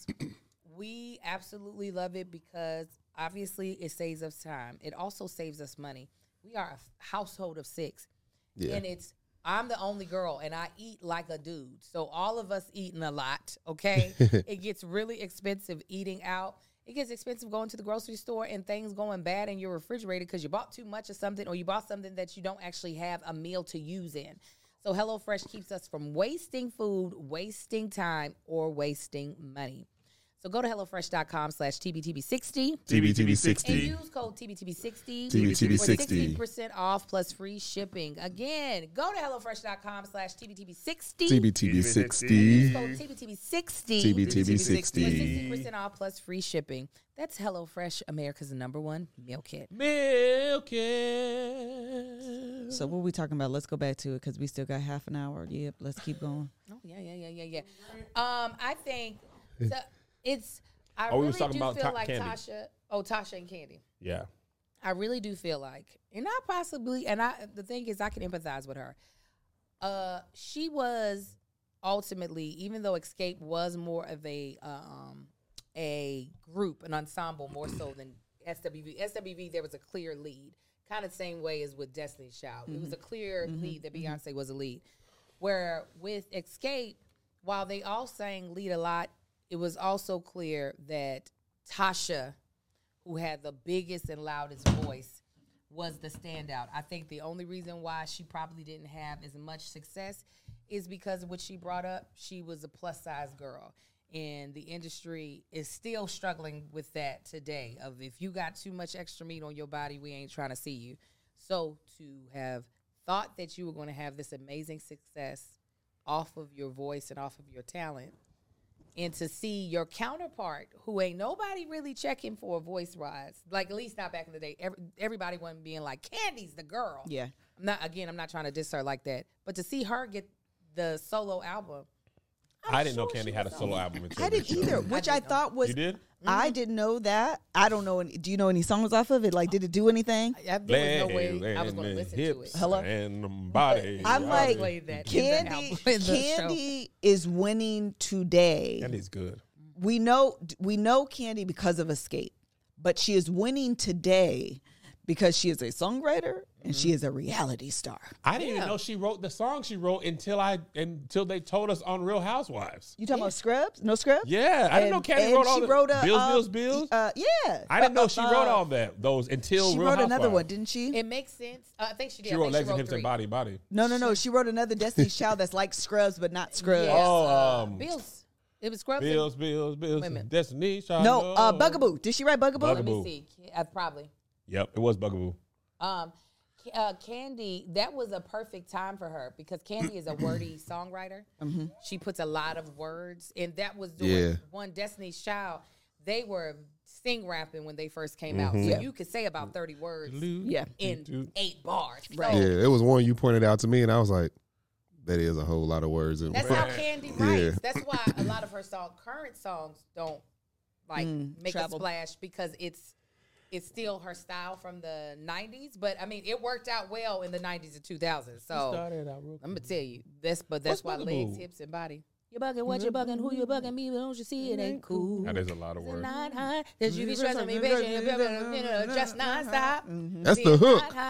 We absolutely love it because obviously it saves us time. It also saves us money. We are a household of six. Yeah. And it's, I'm the only girl and I eat like a dude. So all of us eating a lot, okay? It gets really expensive eating out. It gets expensive going to the grocery store and things going bad in your refrigerator because you bought too much of something or you bought something that you don't actually have a meal to use in. So HelloFresh keeps us from wasting food, wasting time, or wasting money. So go to HelloFresh.com slash TBTB60. T B T B And sixty. use code T B T B sixty T B T B for sixty. sixty percent off plus free shipping. Again, go to HelloFresh.com slash T B T B sixty. T B T B sixty. Code T B T B sixty. T B T B For sixty. sixty percent off plus free shipping. That's HelloFresh, America's number one meal kit. Milk it. So what are we talking about? Let's go back to it because we still got half an hour. Yep, let's keep going. Oh, yeah, yeah, yeah, yeah, yeah. Um, I think so it's, I Oh, we really was talking do about feel Ta- like Candy. Tasha, oh, Tasha and Candy. Yeah. I really do feel like, and I possibly, and I, the thing is, I can empathize with her. Uh, she was ultimately, even though Escape was more of a, um, a group, an ensemble, more so than S W V. S W V, there was a clear lead, kind of the same way as with Destiny's Child. Mm-hmm. It was a clear mm-hmm. lead that Beyonce mm-hmm. was a lead. Where with Escape, while they all sang lead a lot, it was also clear that Tasha, who had the biggest and loudest voice, was the standout. I think the only reason why she probably didn't have as much success is because of what she brought up. She was a plus-size girl, and the industry is still struggling with that today, of if you got too much extra meat on your body, we ain't trying to see you. So to have thought that you were going to have this amazing success off of your voice and off of your talent, and to see your counterpart, who ain't nobody really checking for a voice rise, like at least not back in the day. Every, everybody wasn't being like, Candy's the girl. Yeah. I'm not, again, I'm not trying to diss her like that. But to see her get the solo album. I'm I didn't sure know Candy she had a was solo on. album until I this didn't show. either, which I I, didn't know. thought was. You did? I didn't know that. I don't know. Any, do you know any songs off of it? Like, did it do anything? I, there was no way Legs I was going to and listen to hips it. Hello? And body. I'm I like, played that in the Candy. album, in the show. Candy is winning today. Candy's good. We know we know Candy because of Escape, but she is winning today because she is a songwriter and she is a reality star. I didn't Yeah. even know she wrote the song she wrote until I until they told us on Real Housewives. You talking about Scrubs? No Scrubs? Yeah, I didn't know And- Candy and wrote all she the wrote a, Bills, uh, Bills, Bills. Uh, yeah, I didn't know she Uh, wrote all that those until She Real wrote another Housewives. one, didn't she? It makes sense. Uh, I think she did. She I wrote think Legs she and wrote Hips three. and Body Body. No, no, no. She wrote another Destiny's Child that's like Scrubs, but not Scrubs. Yes, Oh, uh, um, Bills. It was Scrubs. Bills, Bills, Bills. Wait a minute. Destiny Child. No, uh, Bugaboo. Did she write Bugaboo? Let me Bugaboo. see. Uh, probably. Yep, it was Bugaboo. Um, Ca- uh, Candy, that was a perfect time for her because Candy is a wordy songwriter. Mm-hmm. She puts a lot of words, and that was doing Yeah. one Destiny's Child. They were sing rapping when they first came out, Mm-hmm. so Yeah. you could say about thirty words Yeah. in eight bars. Right. So Yeah, it was one you pointed out to me, and I was like, that is a whole lot of words. In that's how Candy Yeah. writes. That's why a lot of her song, current songs don't like Mm, make travel. a splash because it's it's still her style from the nineties. But I mean, it worked out well in the nineties and two thousands. So I'm gonna tell you this, but that's What's why Bugaboo? legs, hips, and body. You bugging, what you bugging, who you bugging, me, don't you see it ain't cool. That is a lot of It's words. not hot, that you be stressing me, bitch, you know, just not stop. That's See, the it's hook. not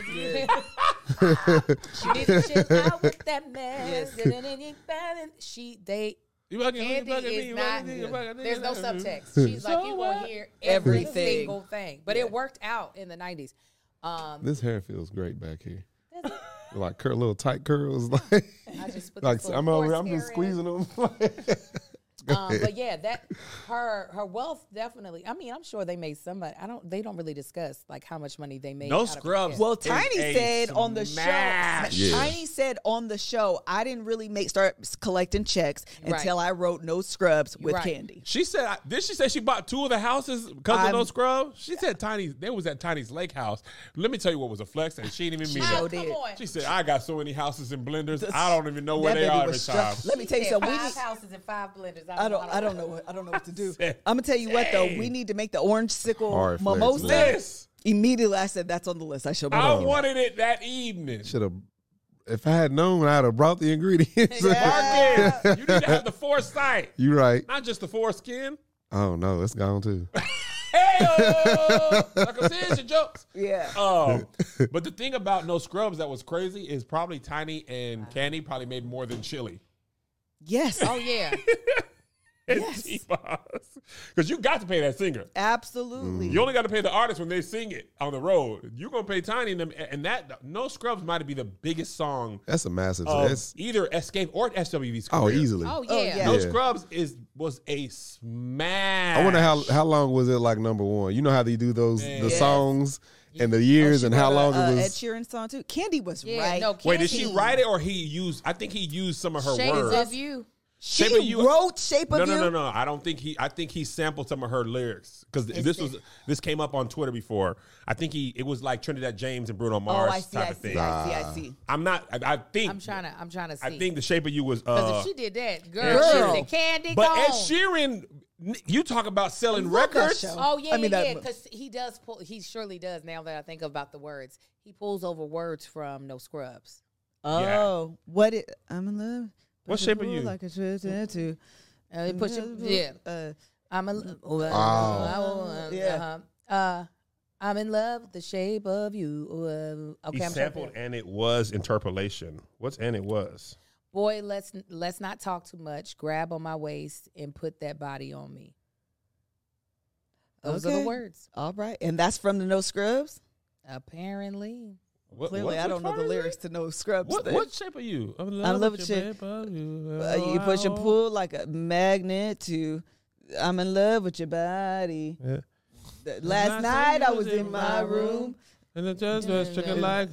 hot. She did the shit out with that mess. She, they, You bugging, who you Candy bugging, me, is you not, bugging, you bugging, there's no you bugging. subtext. She's like, you what? gonna hear every Everything. single thing. But it worked out in the nineties. Um, This hair feels great back here. Like cur- little tight curls. Like, I just put like this little I'm over, force I'm just hair in. squeezing them. Um, but yeah, that her her wealth definitely. I mean, I'm sure they made somebody. I don't. They don't really discuss like how much money they made. No out of scrubs. it. Well, Is Tiny a said on the smash. show. Yeah. Tiny said on the show, I didn't really make start collecting checks Right. until I wrote No Scrubs with Right. Candy. She said, did she say she bought two of the houses because of I'm- those scrubs? She said Tiny's, they was at Tiny's lake house. Let me tell you what was a flex, and she didn't even mean Oh, sure it. come did. on. She said, I got so many houses and blenders, I don't even know where That they baby are was every time. struck. Let me tell you Said something. We Five need, houses and five blenders. I don't. I don't know. What, I don't know what to do. said, I'm gonna tell you what though. We need to make the orange sickle Hard flex, mimosa. man. This, Immediately, I said that's on the list. I should. I wanted it that evening. Should have. If I had known, I'd have brought the ingredients. Yeah. Marcus, you need to have the foresight, You right. not just the foreskin. Oh no, it's gone too. Hey, circumcision jokes. Yeah. Um, but the thing about No Scrubs that was crazy is probably Tiny and Candy probably made more than Chili. Yes. Oh yeah. and Yes. T-Boz. Because you got to pay that singer. Absolutely. You only got to pay the artist when they sing it on the road. You're going to pay Tiny and them. And that, No Scrubs might be the biggest song That's a massive. of That's either Escape or S W V's oh, career. easily. Oh, Oh, yeah. yeah. No Yeah. Scrubs is was a smash. I wonder how how long was it like number one? You know how they do those the Yes. songs and the years She and how wrote long a, uh, it Ed was. Sheeran song too. Candy was Yeah, right. no, Wait, did she Candy. write it or he used? I think he used some of her Shape words. of You. she Shape of You- wrote "Shape of No, no, You." no, no. I don't think he. I think he sampled some of her lyrics because this was this came up on Twitter before. I think he. It was like Trinidad James and Bruno Oh, Mars I see. type I of see. thing. I see. I see. I'm not. I, I think. I'm trying to. I'm trying to see. I think the Shape of You was. Because Uh, if she did that, girl, Girl. she said, Candy but gone. Ed Sheeran, you talk about selling love that records. show. Oh yeah, I mean, yeah, that- yeah. Because he does pull. He surely does. Now that I think about the words, he pulls over words from No Scrubs. Oh, what it? I'm in love. What Shape of You? Like a tattoo. Uh, he push it, yeah. Uh, I'm a. Oh. Uh, Yeah. uh, uh, I'm in love with the shape of you. Uh, okay, He I'm sampled trying and it was interpolation. What's and it was? Boy, let's let's not talk too much. Grab on my waist and put that body on me. Those are Okay. the words. all right, and that's from the No Scrubs. Apparently. What, Clearly, what- I which don't know part the is it? lyrics to No Scrubs. What, thing. what shape are you? I'm in love love with with your your shape of you. Uh, you push and pull like a magnet to. I'm in love with your body. Yeah. The- Last night I was in my room. And the judge was chicken like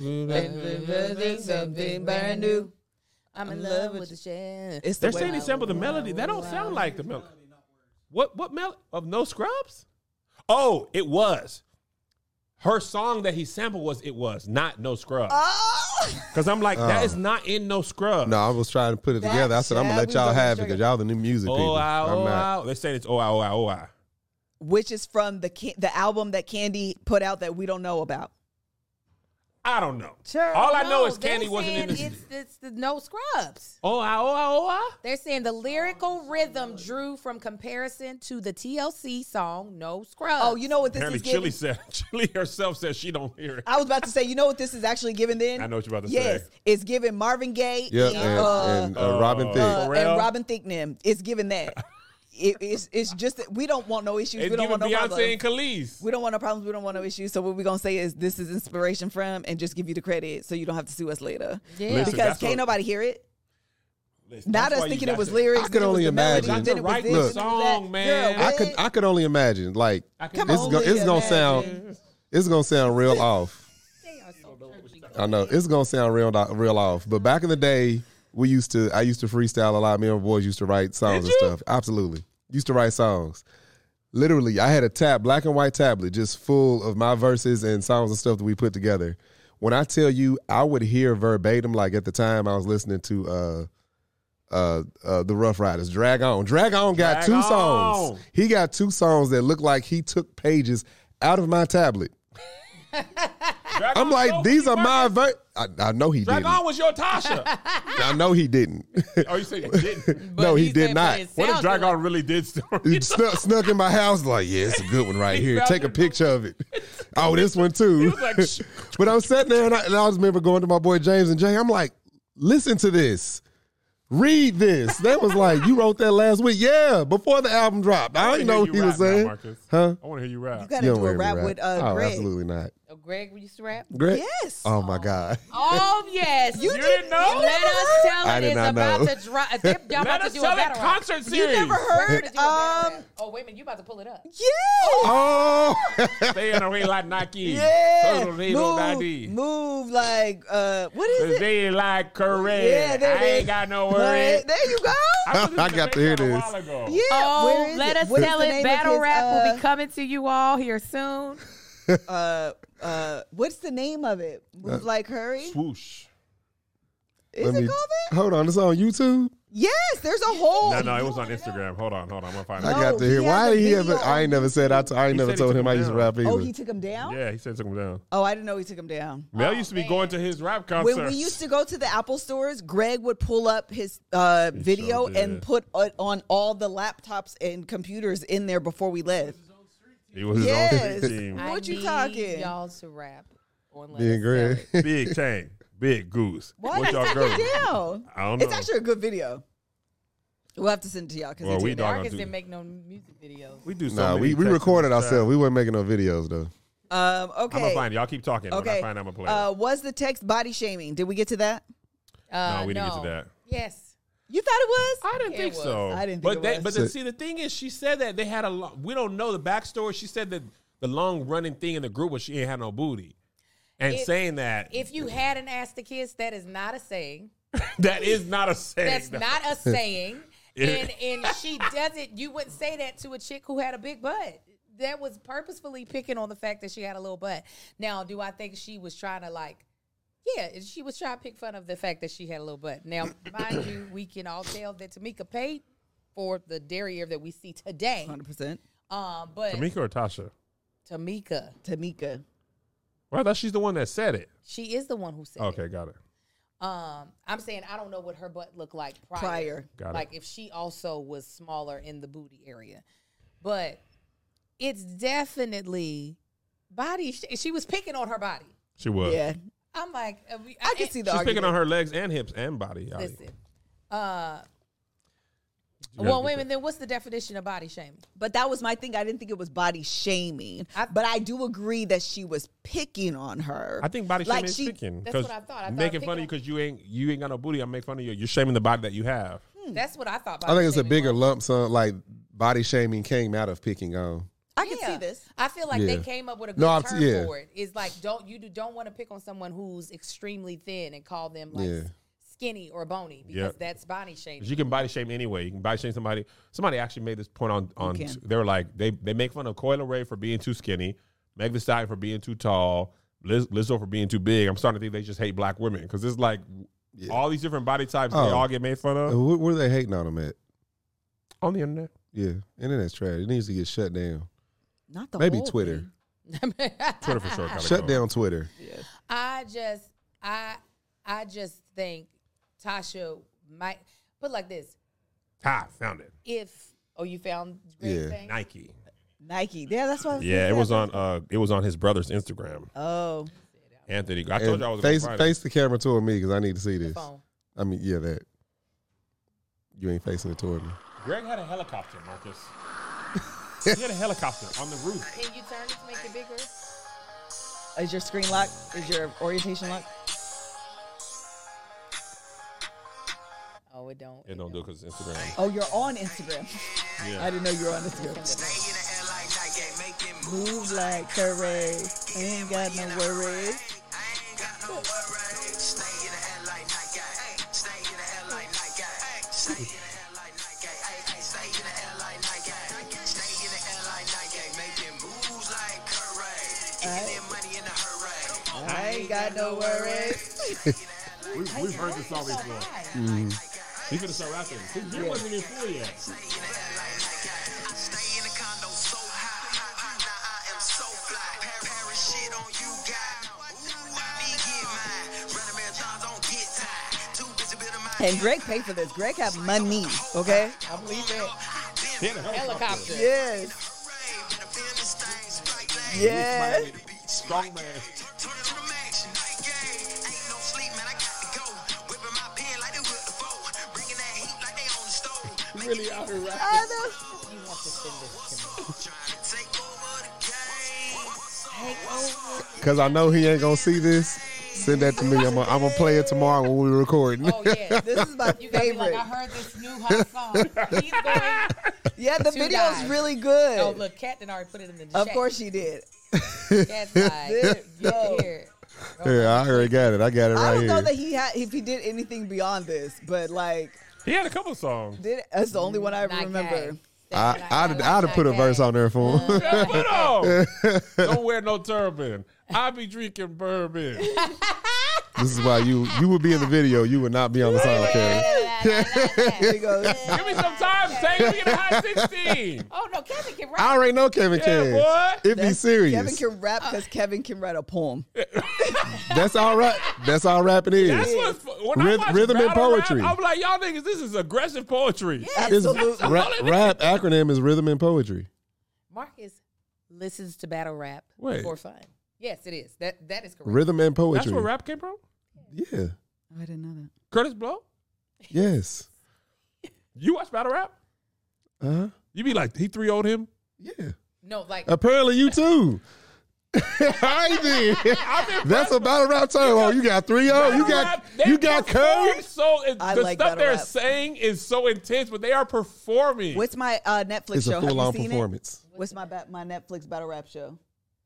Something brand new. I'm in I'm love with the shape. It's the They're way saying I- they sampled the melody. That don't sound like the melody. What what melody of No Scrubs? Oh, it was. Her song that he sampled was It Was, not No Scrubs. Oh! Because I'm like, that Oh. is not in No Scrubs. No, I was trying to put it That together. I said I'm gonna jab let was y'all on have the it because y'all the new music people. Oh, ah, I'm oh, not. ah. They're saying it's oh, ah, oh, ah, oh, ah. Which is from the Can- the album that Candy put out that we don't know about. I don't know. Sure. All I know No, is Candy they're wasn't in saying this. It's, it's the No Scrubs. Oh, ah, oh, ah, oh, ah. They're saying the lyrical rhythm drew from comparison to the T L C song No Scrubs. Oh, you know what this Apparently, is giving? Chili said, Chili herself says she don't hear it. I was about to say, you know what this is actually giving then? I know what you're about to yes, say. it's giving Marvin Gaye Yeah, and, and, uh, and uh, Robin uh, Thicke. uh, Pharrell. and Robin Thicke them. It's giving that. it, it's it's just that we don't want no issues. It's we don't giving want no Beyonce and problems. Khalees. We don't want no problems. We don't want no issues. So what we're gonna say is this is inspiration from, and just give you the credit, so you don't have to sue us later. yeah. Listen, Because that's can't what- nobody hear it. Listen, Not that's us why you thinking got it was to- lyrics. I could then it only was the melody, imagine. then it was Write this, the then it was song, that. man. Girl, I could I could only imagine. Like I Come can it's on, gonna it's Leah, gonna man. sound it's gonna sound real off. I know it's gonna sound real real off. But back in the day, we used to I used to freestyle a lot. Me and my boys used to write songs Did and you? stuff. Absolutely, used to write songs. Literally, I had a tab, black and white tablet, just full of my verses and songs and stuff that we put together. When I tell you, I would hear verbatim. Like at the time, I was listening to uh, uh, uh, the Rough Riders. Drag On. Drag On got Drag two On. songs. He got two songs that look like he took pages out of my tablet. Drag I'm On like, Soul, these Keith are my Perkins. ver- I, I know he Drag didn't. On was your Tasha. I know he didn't. Oh, you said you didn't. no, he he did said not. for his- What if Sounds Drag like- On really did story? He snuck, snuck in my house like, yeah, it's a good one right He here. found Take a it. picture of it. Oh, this one too. was like, "Shh." But I'm sitting there and I, and I just remember going to my boy James and Jay. I'm like, listen to this. Read this. That was like, you wrote that last week. Yeah, before the album dropped. I didn't know what he was saying. Marcus. Huh? I want to hear you rap. You gotta You do don't a hear me rap rap. with uh, oh, Greg. absolutely not. Oh, Greg used to rap? Greg? Yes. Oh my God. Oh, yes. You didn't know? Let us tell I it. did It's not about know. to drop. They're y'all Let about us to do tell a that battle rap. concert You series. never We're heard? gonna do a battle Um, rap. Oh, wait a minute. You about to pull it up. yeah. Oh. Stay in a way like Nike. Yeah. Total little Move, daddy. move like uh, what is it? They like correct. Yeah, there I it is. ain't got no There worry. there you go. I got to hear this. Yeah. Oh, where is let it? us What's tell the it. name of Battle his, rap will uh, be coming to you all here soon. uh, uh, what's the name of it? Move like hurry. Swoosh. Is Let it me- called that? Hold on, it's on YouTube. Yes, there's a whole. No, no, it was on Instagram. Hold on, hold on. I'm gonna find I it. No, got to hear. he Why has a did he ever? video I ain't on never said. I, t- I ain't He never said he told took him I him used to down. rap either. Oh, he took him down. Yeah, he said took him down. Oh, I didn't know he took him down. Mel used to be man. going to his rap concerts. When we used to go to the Apple stores, Greg would pull up his uh, video did. and put it on all the laptops and computers in there before we left. He was his Yes. own street team. I What you need talking? y'all to rap on Let Me and Us Tell Greg. It. Big Tank, Big Goose. Why What did y'all he girls? take it down? I don't know. It's actually a good video. We'll have to send it to y'all because Well, we don't Marcus do- didn't make no music videos. We do so Nah, many we, we texts recorded and stuff. ourselves. We weren't making no videos though. Um, okay. I'm gonna find it. Y'all keep talking. When Okay. I find, I'm gonna play. Uh, it. was the text body shaming? Did we get to that? Uh, No, we didn't get to that. Yes. You thought it was? I didn't It think was. so. I didn't think But it they, was. but the, see, the thing is, she said that they had a. Lo- we don't know the backstory. She said that the long running thing in the group was she ain't had no booty, and If- saying that If you had an ass to kiss, that is not a saying. that is not a saying. That's though. not a saying. Yeah. And and she doesn't. You wouldn't say that to a chick who had a big butt. That was purposefully picking on the fact that she had a little butt. Now, do I think she was trying to like? Yeah, she was trying to pick fun of the fact that she had a little butt. Now, mind you, we can all tell that Tamika paid for the derriere that we see today. one hundred percent. Um, but Tamika or Tasha? Tamika, Tamika. Well, I thought she's the one that said it. she is the one who said it. Okay, got it. Um, I'm saying I don't know what her butt looked like prior. Prior. Got it. like if she also was smaller in the booty area, but it's definitely body. Sh- she was picking on her body. She was. Yeah. I'm like, uh, we- I can see the She's argument. picking on her legs and hips and body. Yachty. Listen, uh, You well, gotta wait a get minute. Then what's the definition of body shaming? But that was my thing. I didn't think it was body shaming. I- but I do agree that she was picking on her. I think body Like shaming is she- picking. That's what I thought. I thought making pick fun of you on- because you ain't you ain't got no booty. I'm making fun of you. You're shaming the body that you have. That's what I thought. I Body think it's a shaming bigger was. lump sum. Like body shaming came out of picking on. I can Yeah. see this. I feel like Yeah. they came up with a good No, I'm- term yeah. for it. It's like don't you do, don't want to pick on someone who's extremely thin and call them like Yeah. skinny or bony because Yep. that's body shaming. 'Cause you can body shame anyway. You can body shame somebody. Somebody actually made this point on on. can. They were like they they make fun of Coyle Ray for being too skinny, Meg Thee Stallion for being too tall, Liz, Lizzo for being too big. I'm starting to think they just hate black women because it's like Yeah. all these different body types. Oh. They all get made fun of Where, where are they hating on them at? on the internet. Yeah, internet's trash. It needs to get shut down. Not the Maybe whole Twitter. thing. Twitter for sure. kinda Shut go. down Twitter. I just I I just think Tasha might put like this. Ha, found it. If oh you found great Yeah. thing? Nike. Nike. Yeah, that's what I was Yeah, it gonna was say. on. Uh, it was on his brother's Instagram. Oh. Anthony. I told And you I was face going to find it. face the camera toward me because I need to see The this. phone. I mean, yeah, that. You ain't facing it toward me. Greg had a helicopter, Marcus. He had a helicopter on the roof. Can you turn it to make it bigger? Is your screen locked? Is your orientation locked? Oh, it don't. It don't do it because it's Instagram. Oh, you're on Instagram. Yeah. I didn't know you were on Instagram. Move like Curry. Ain't got no worries. I ain't got no worries. We, we've heard this song before. Mm-hmm. He could have started rapping. His beer wasn't even full yet. And Greg paid for this. Greg had money, okay? I believe it. He had a helicopter. Helicopter. Yes. Yes. Strong man. Really out here rapping. I know. You want to send this to me? Because I know he ain't going to see this. Send that to me. I'm going to play it tomorrow when we're recording. Oh yeah, This is my you gotta be like, favorite. I heard this new hot song. He's going. Yeah, the Two video's guys. really good. Oh look, Kat did already put it in the Of chat. course she did. Cat's like, This- get here. Yeah, I already got it. I got it I right don't know here. that he had if he did anything beyond this, but like, He had a couple songs. did that's the only one I Not remember. gay. I, I'd, I'd have put a verse on there for him. Yeah, put on. Don't wear no turban. I be drinking bourbon. This is why you you would be in the video. You would not be on the song, Kevin. Here he goes. Give me some time. Say we get a high sixteen. Oh no, Kevin can rap. I already know Kevin Yeah, can. boy. It be That's- serious. Kevin can rap because Kevin can write a poem. That's all right. That's all rapping is. That's what's when I Ryth- watch rhythm and battle rap, poetry. I'm like, y'all niggas, this is aggressive poetry. It's- Absolutely. ra- rap acronym is rhythm and poetry. Marcus listens to battle rap Wait. for fun. Yes, it is. That that is correct. Rhythm and poetry. That's where rap came from? Yeah. Oh, I didn't know that. Curtis Blow? Yes. You watch battle rap? Uh huh. You be like, he three oh'd him? Yeah. No, like Apparently you too. I did. That's a battle rap term. Oh, you got three oh. You got Rap, they you got perform curves. So it- I the like stuff battle they're rap. saying is so intense, but they are performing. What's my uh, Netflix It's show? a full on Have you seen performance. it? What's my ba- my Netflix battle rap show?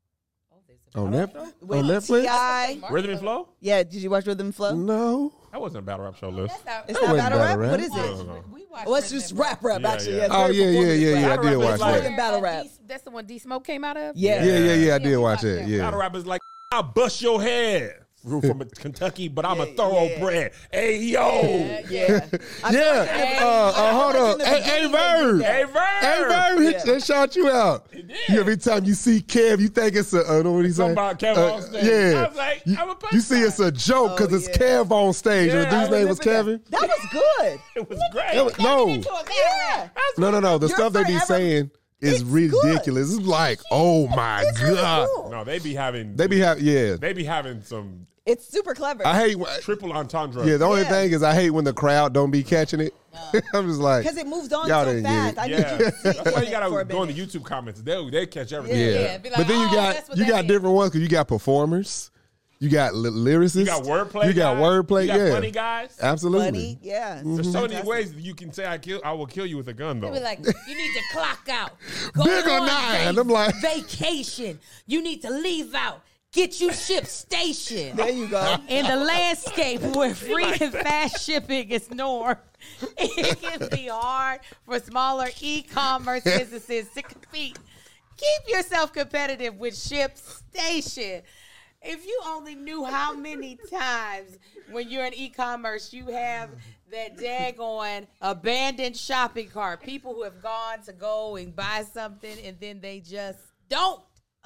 On Netflix? With On Netflix? T I Rhythm and Flow? Yeah, did you watch Rhythm and Flow? No. That wasn't a battle rap show, Liz. that's not, It's That not wasn't battle rap. battle rap. What is No, it? no, no. we watched Well, it's Rhythm just and rap rap, Yeah, actually. yeah. Yeah, it's Oh, very yeah, yeah, performance yeah, rap. yeah. I Battle did rap is watch like- More that. than battle rap. D- That's the one D Smoke came out of. Yeah. Yeah, yeah, yeah. I did we watch watched it. that. Yeah. Battle rap is like, I'll bust your head. We're from Kentucky, but I'm a Yeah, thoroughbred. Hey, yo. Yeah, yeah. I feel Yeah. like in the- Uh, uh, I feel hold like on. in the Hey, beginning hey, they did Verb. that. Hey, Verb. Hey, Verb, Yeah. hit- they shot you out. did. You, every time you see Kev, you think it's a, uh, know what he Something say? about Kev Uh, on stage. Yeah. I was like, you, I'm a you see it's a joke because Oh, it's yeah. Kev on stage. Yeah, and the dude's I name was remember Kevin. That. that was good. It was great. It was- no. Yeah. No, no, no. The You're stuff they be forever- saying is It's ridiculous. It's like, oh my It's really God. cool. No, they be having. They be have yeah. They be having some It's super clever. I hate when- triple entendre. yeah, the only Yeah. thing is I hate when the crowd don't be catching it. I'm just like Because it moves on Y'all so didn't get fast. it. I Yeah, need you to sit that's why you in it gotta for a go in the minute. YouTube comments. They they catch everything. yeah. Yeah, be like, but then you oh, got that's what you that got means. different ones because you got performers, you got ly- lyricists, You got wordplay. you got guys, wordplay, You got yeah, funny guys. absolutely. Funny, yeah. There's so many Fantastic. ways that you can say I kill. I will kill you with a gun, though. Be like, you need to clock out. Go Big or on nine. va- I'm like- vacation. You need to leave out. Get you ship station. There you go. In the landscape where free and fast shipping is norm, it can be hard for smaller e-commerce businesses to compete. Keep yourself competitive with ShipStation. If you only knew how many times when you're in e-commerce you have that daggone abandoned shopping cart, people who have gone to go and buy something and then they just don't.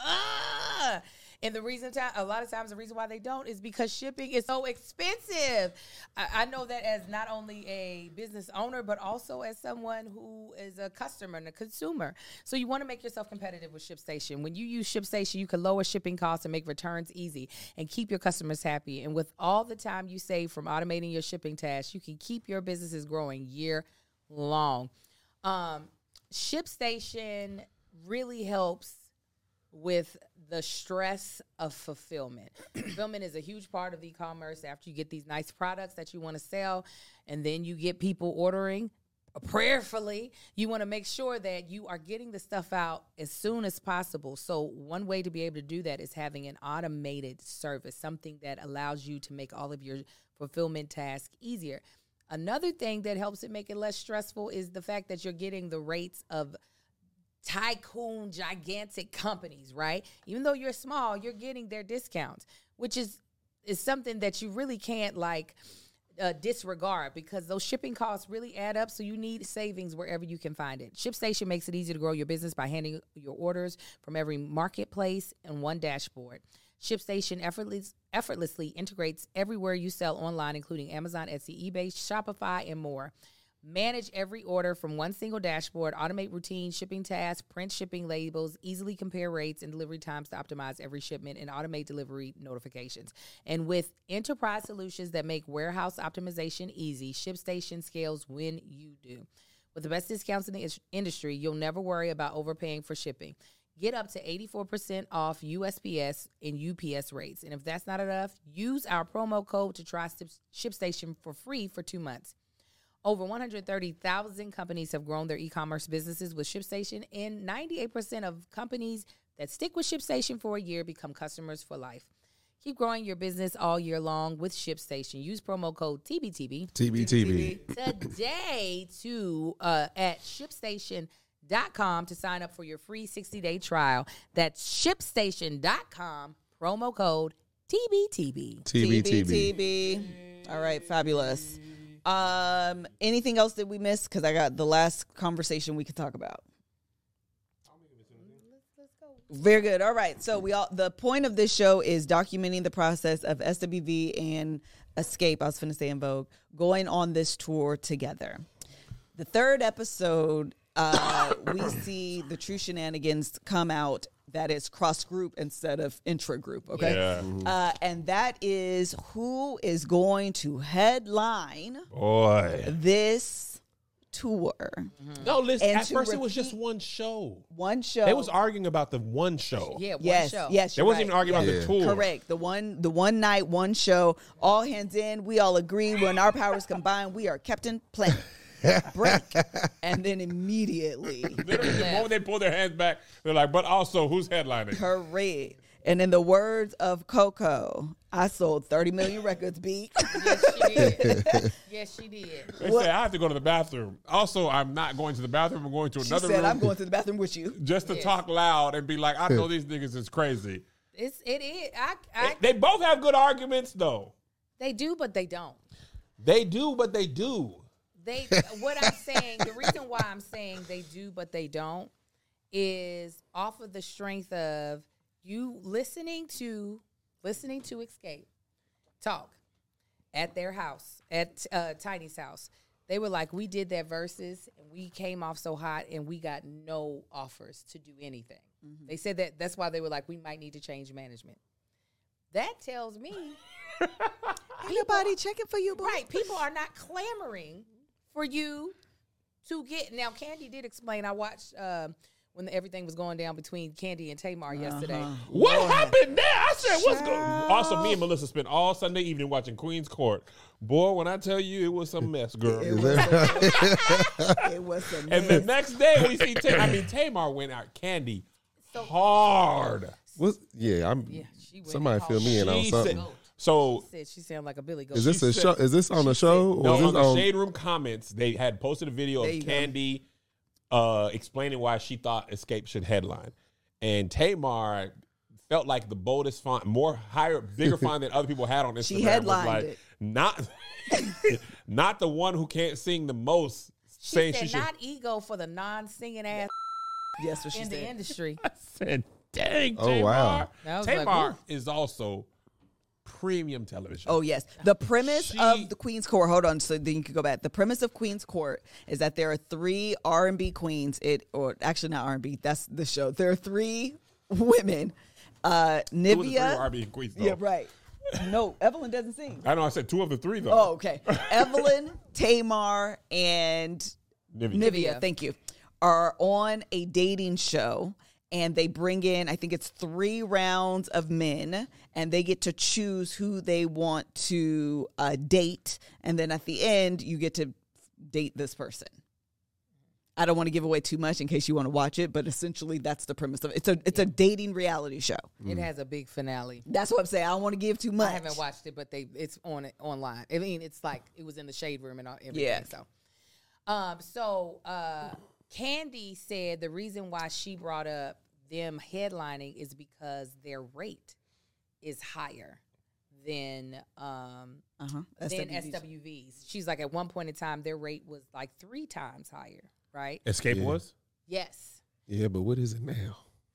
Ah! And the reason, time, a lot of times, the reason why they don't is because shipping is so expensive. I, I know that as not only a business owner, but also as someone who is a customer and a consumer. So you want to make yourself competitive with ShipStation. When you use ShipStation, you can lower shipping costs and make returns easy and keep your customers happy. And with all the time you save from automating your shipping tasks, you can keep your businesses growing year long. Um, ShipStation really helps with the stress of fulfillment. Fulfillment is a huge part of e-commerce. After you get these nice products that you want to sell, and then you get people ordering prayerfully, you want to make sure that you are getting the stuff out as soon as possible. So one way to be able to do that is having an automated service, something that allows you to make all of your fulfillment tasks easier. Another thing that helps it make it less stressful is the fact that you're getting the rates of tycoon gigantic companies, right? Even though you're small, you're getting their discounts, which is is something that you really can't like uh, disregard because those shipping costs really add up. So you need savings wherever you can find it. ShipStation makes it easy to grow your business by handling your orders from every marketplace in one dashboard. ShipStation effortless, effortlessly integrates everywhere you sell online, including Amazon, Etsy, eBay, Shopify, and more. Manage every order from one single dashboard, automate routine shipping tasks, print shipping labels, easily compare rates and delivery times to optimize every shipment, and automate delivery notifications. And with enterprise solutions that make warehouse optimization easy, ShipStation scales when you do. With the best discounts in the is- industry, you'll never worry about overpaying for shipping. Get up to eighty-four percent off U S P S and U P S rates. And if that's not enough, use our promo code to try ShipStation for free for two months. Over one hundred thirty thousand companies have grown their e-commerce businesses with ShipStation, and ninety-eight percent of companies that stick with ShipStation for a year become customers for life. Keep growing your business all year long with ShipStation. Use promo code T B T B T B T B. today to uh, at ShipStation dot com to sign up for your free sixty-day trial. That's ShipStation dot com, promo code T B T B. T B T B. T B. All right, fabulous. Um, anything else that we missed? Because I got the last conversation we could talk about. Very good. All right. So we all the point of this show is documenting the process of S W V and Escape. I was finna say in Vogue going on this tour together. The third episode, uh, we see the true shenanigans come out. That is cross group instead of intra group. Okay. Yeah. Uh, and that is who is going to headline Boy. this tour. No, listen. And At to first, it was repeat- just one show. One show. They was arguing about the one show. Yeah, one yes, show. yes. They you're wasn't right. even arguing Yeah. about the tour. Correct. The one, the one night, one show, all hands in. We all agree when our powers combine, we are Captain Planet. Break, and then immediately, Literally, the moment they pull their hands back, they're like, "But also, who's headlining?" correct. And in the words of Coco, I sold thirty million records. Beat. Yes, she did. Yes, she did. They What? say I have to go to the bathroom. Also, I'm not going to the bathroom. I'm going to She another said, room "I'm going to the bathroom with you." just to Yes. talk loud and be like, I know these niggas is crazy. It's it is. I, I They both have good arguments, though. they do, but they don't. They do, but they do. They what I'm saying, the reason why I'm saying they do but they don't is off of the strength of you listening to listening to Escape talk at their house, at uh, Tiny's house. They were like, we did that verses and we came off so hot and we got no offers to do anything. Mm-hmm. They said that that's why they were like, we might need to change management. That tells me Ain't nobody checking for you, boy. right, people are not clamoring for you to get. Now, Candy did explain. I watched um, when everything was going down between Candy and Tamar yesterday. What happened there? I said, what's going on? Also, me and Melissa spent all Sunday evening watching Queen's Court. Boy, when I tell you, it was some mess, girl. It was a, it was a And the mess. next day, we see Tamar. I mean, Tamar went out Candy So- hard. What's, yeah, I'm. Yeah, she went somebody and fill me in on She something. said, so Said she sounded like a Billy Goat. Is this a said- show? Is this on the show? Or no, is this on the on? Shade Room comments, they had posted a video There of you go. Candy uh, explaining why she thought Escape should headline. And Tamar felt like the boldest font, more higher, bigger font than other people had on Instagram. She was headlined like, it. Not, not the one who can't sing the most. she saying said she should. not ego for the non-singing ass Yes, what she in the said. industry. I said, dang, Oh, Tamar. wow. I was like, Tamar ooh. is also premium television. Oh yes, the premise She- of the Queen's Court. Hold on, so then you can go back. The premise of Queen's Court is that there are three R and B queens. It or actually not R and B. That's the show. There are three women. Uh, Two of the three Nivea. were R B Queens, though. Yeah, right. No, Evelyn doesn't sing. I know I said two of the three, though. Oh, okay. Evelyn, Tamar, and Nivea. Nivea, Nivea. thank you, are on a dating show, and they bring in, I think it's three rounds of men, and they get to choose who they want to uh, date, and then at the end, you get to date this person. I don't want to give away too much in case you want to watch it, but essentially that's the premise of it. It's a it's a dating reality show. It has a big finale. That's what I'm saying. I don't want to give too much. I haven't watched it, but they it's on it online. I mean, it's like it was in the shade room and all, everything. Yeah. So, um, so uh, Candy said the reason why she brought up them headlining is because their rate is higher than um Uh-huh. than S W Vs. S W Vs. She's like at one point in time their rate was like three times higher, right? Escape Yeah. was? Yes. Yeah, but what is it now?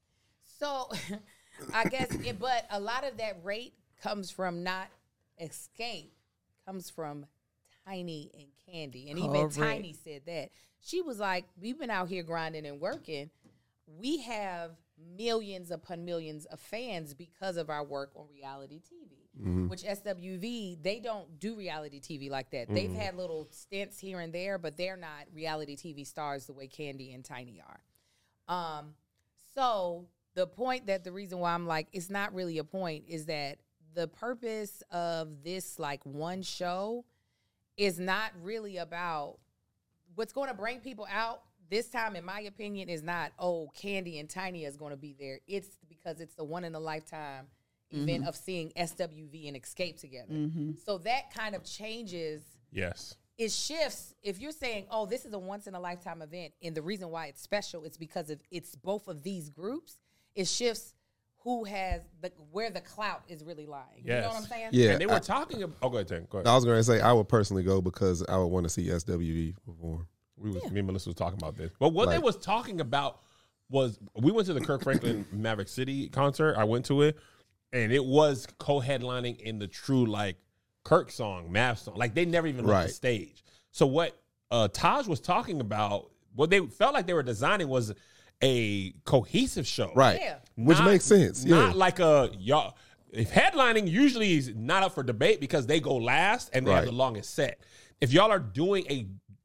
So, I guess, it, but a lot of that rate comes from not Escape, comes from Tiny and Candy. And even Correct. Tiny said that. She was like, we've been out here grinding and working. We have millions upon millions of fans because of our work on reality T V, Mm-hmm. which S W V, they don't do reality T V like that. They've had little stints here and there, but they're not reality T V stars the way Candy and Tiny are. Um, so the point that the reason why I'm like, it's not really a point is that the purpose of this like one show is not really about what's going to bring people out this time, in my opinion, is not, oh, Candy and Tiny is going to be there. It's because it's the one in a lifetime event Mm-hmm. of seeing S W V and Escape together. So that kind of changes, Yes. it shifts. If you're saying, oh, this is a once in a lifetime event, and the reason why it's special is because of it's both of these groups, it shifts who has the where the clout is really lying. You know Yes. what I'm saying? Yeah, And they were I, talking about. Oh, go ahead, Tank. Go ahead. I was going to say I would personally go because I would want to see S W V perform. We was, Me and Melissa was talking about this. But what they Like- was talking about was we went to the Kirk Franklin Maverick City concert. I went to it, and it was co-headlining in the true like Kirk song, Mav song. Like they never even left Right. the stage. So what uh, Taj was talking about, what they felt like they were designing was a cohesive show, Right. Yeah. Which Not- makes sense. Not Yeah. like a y'all. If headlining usually is not up for debate because they go last and they have Right. the longest set. If y'all are doing a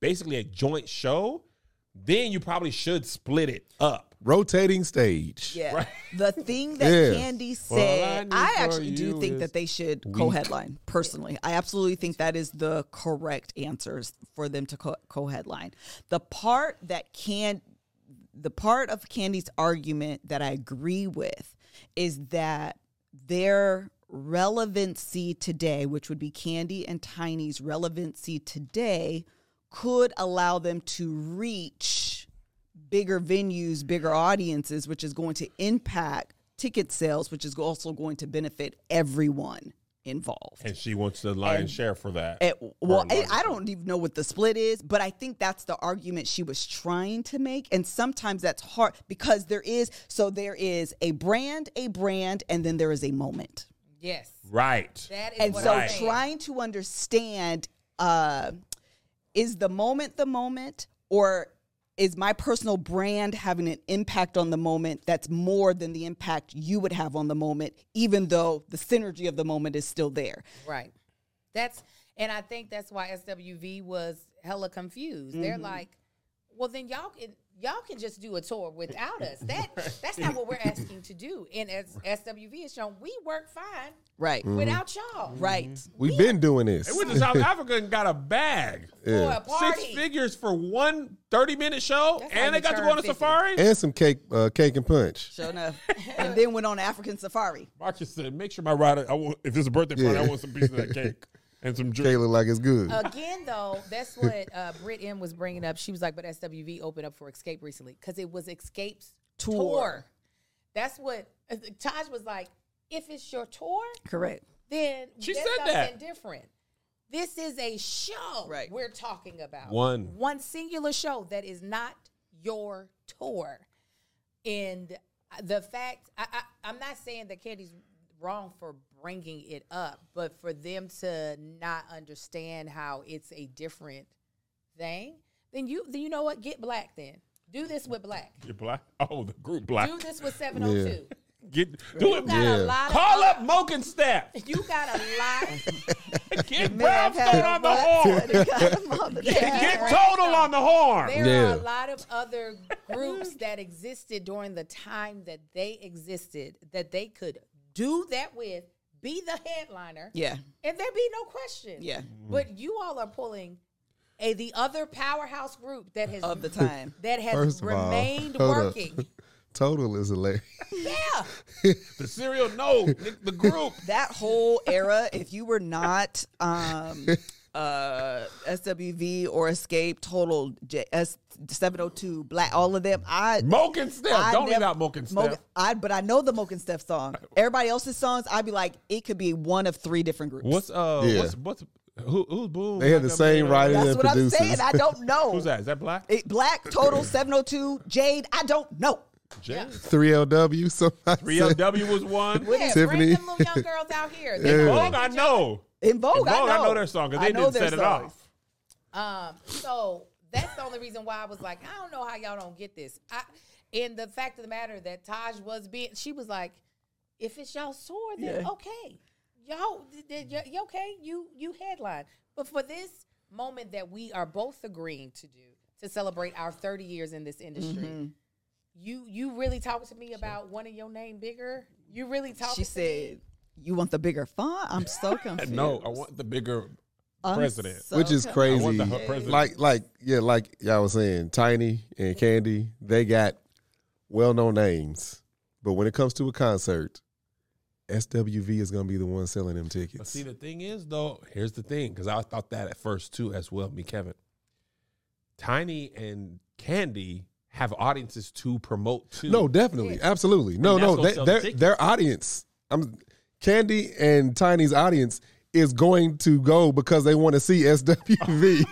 basically a joint show, then you probably should split it up. Rotating stage. Yeah. Right. The thing that Yeah. Candy All I said, need I for actually do you think is that they should co-headline. Personally, I absolutely think that is the correct answers for them to co- co-headline. The part that can, the part of Candy's argument that I agree with is that their relevancy today, which would be Candy and Tiny's relevancy today, could allow them to reach bigger venues, bigger audiences, which is going to impact ticket sales, which is also going to benefit everyone involved. And she wants the lion's And- share for that. It- well, Or I, I don't even know what the split is, but I think that's the argument she was trying to make. And sometimes that's hard because there is, so there is a brand, a brand, and then there is a moment. Yes. Right. That is And what so I'm saying. trying to understand, uh, is the moment the moment, or is my personal brand having an impact on the moment that's more than the impact you would have on the moment, even though the synergy of the moment is still there? Right. That's and I think that's why S W V was hella confused. They're Mm-hmm. like, well, then y'all can y'all can just do a tour without us. That that's not what we're asking to do. And as S W V has shown, we work fine Right. without y'all. Right. We've been doing this. They went to South Africa and got a bag. For Yeah. a party. Six figures for one thirty-minute show, That's how and they you got to turn go on a fifty. safari. And some cake, uh, cake and punch. Sure enough. And then went on African safari. Marcus said, make sure my rider, I want, if it's a birthday party, Yeah. I want some piece of that cake and some drink. Cake look like it's good. Again, though, that's what uh, Britt M was bringing up. She was like, but S W V opened up for Escape recently because it was Escape's tour. Tour. That's what uh, Taj was like, if it's your tour, Correct. then She that's said something that. different. This is a show Right. we're talking about. One. One singular show that is not your tour. And the fact, I, I, I'm not saying that Candy's wrong for bringing it up, but for them to not understand how it's a different thing, then you, then you know what? Get Black then. Do this with Black. You're black? Oh, the group black. Do this with seven oh two. Get, do You it. got Yeah. a lot of Call other- up Moke and Steph. You got a lot. Get May have Brownstone had on the what? horn. Yeah, Get right. Total on the horn. There Yeah. are a lot of other groups that existed during the time that they existed that they could do that with, be the headliner, Yeah. and there be no question. Yeah. But you all are pulling a the other powerhouse group that has Of the time. that has First of all, remained hold up. working. Total is hilarious. Yeah. The serial no, the, the group. That whole era, if you were not um, uh, S W V or Escape, Total, J- S seven oh two, Black, all of them, I Moke and Steph. I Don't leave never- out Moke and Mo- Steph. I but I know the Moke and Steph song. Everybody else's songs, I'd be like, it could be one of three different groups. What's uh? Yeah. What's what's who, who's Boom? They had the same writing That's and what I'm producers. saying. I don't know. Who's that? Is that Black? It, Black, Total, seven oh two, Jade. I don't know. Jay? three L W. Somebody three L said. W was one. Yeah, Tiffany. bring them little young girls out here. They Yeah. will Vogue, make I the know. In Vogue, In Vogue, I know. I know their song because I they know didn't their set it songs. off. Um, so that's the only reason why I was like, I don't know how y'all don't get this. I, and the fact of the matter that Taj was being, she was like, if it's y'all's tour, then Yeah. okay, y'all, th- th- y- okay, you you headline. But for this moment that we are both agreeing to do to celebrate our thirty years in this industry, Mm-hmm. you you really talk to me about wanting your name bigger. You really talk. She to said, me? you want the bigger font? I'm so confused. No, I want the bigger I'm president. so Which is confused. I want crazy. the president. Like, like, yeah, like y'all was saying, Tiny and Candy, they got well-known names, but when it comes to a concert, S W V is gonna be the one selling them But tickets. see, the thing is, though, here's the thing, because I thought that at first too, as well. Me, Kevin, Tiny and Candy have audiences to promote too. No, definitely, absolutely. No, And that's no, gonna they, sell the their tickets. their audience, I'm Candy and Tiny's audience is going to go because they want to see S W V.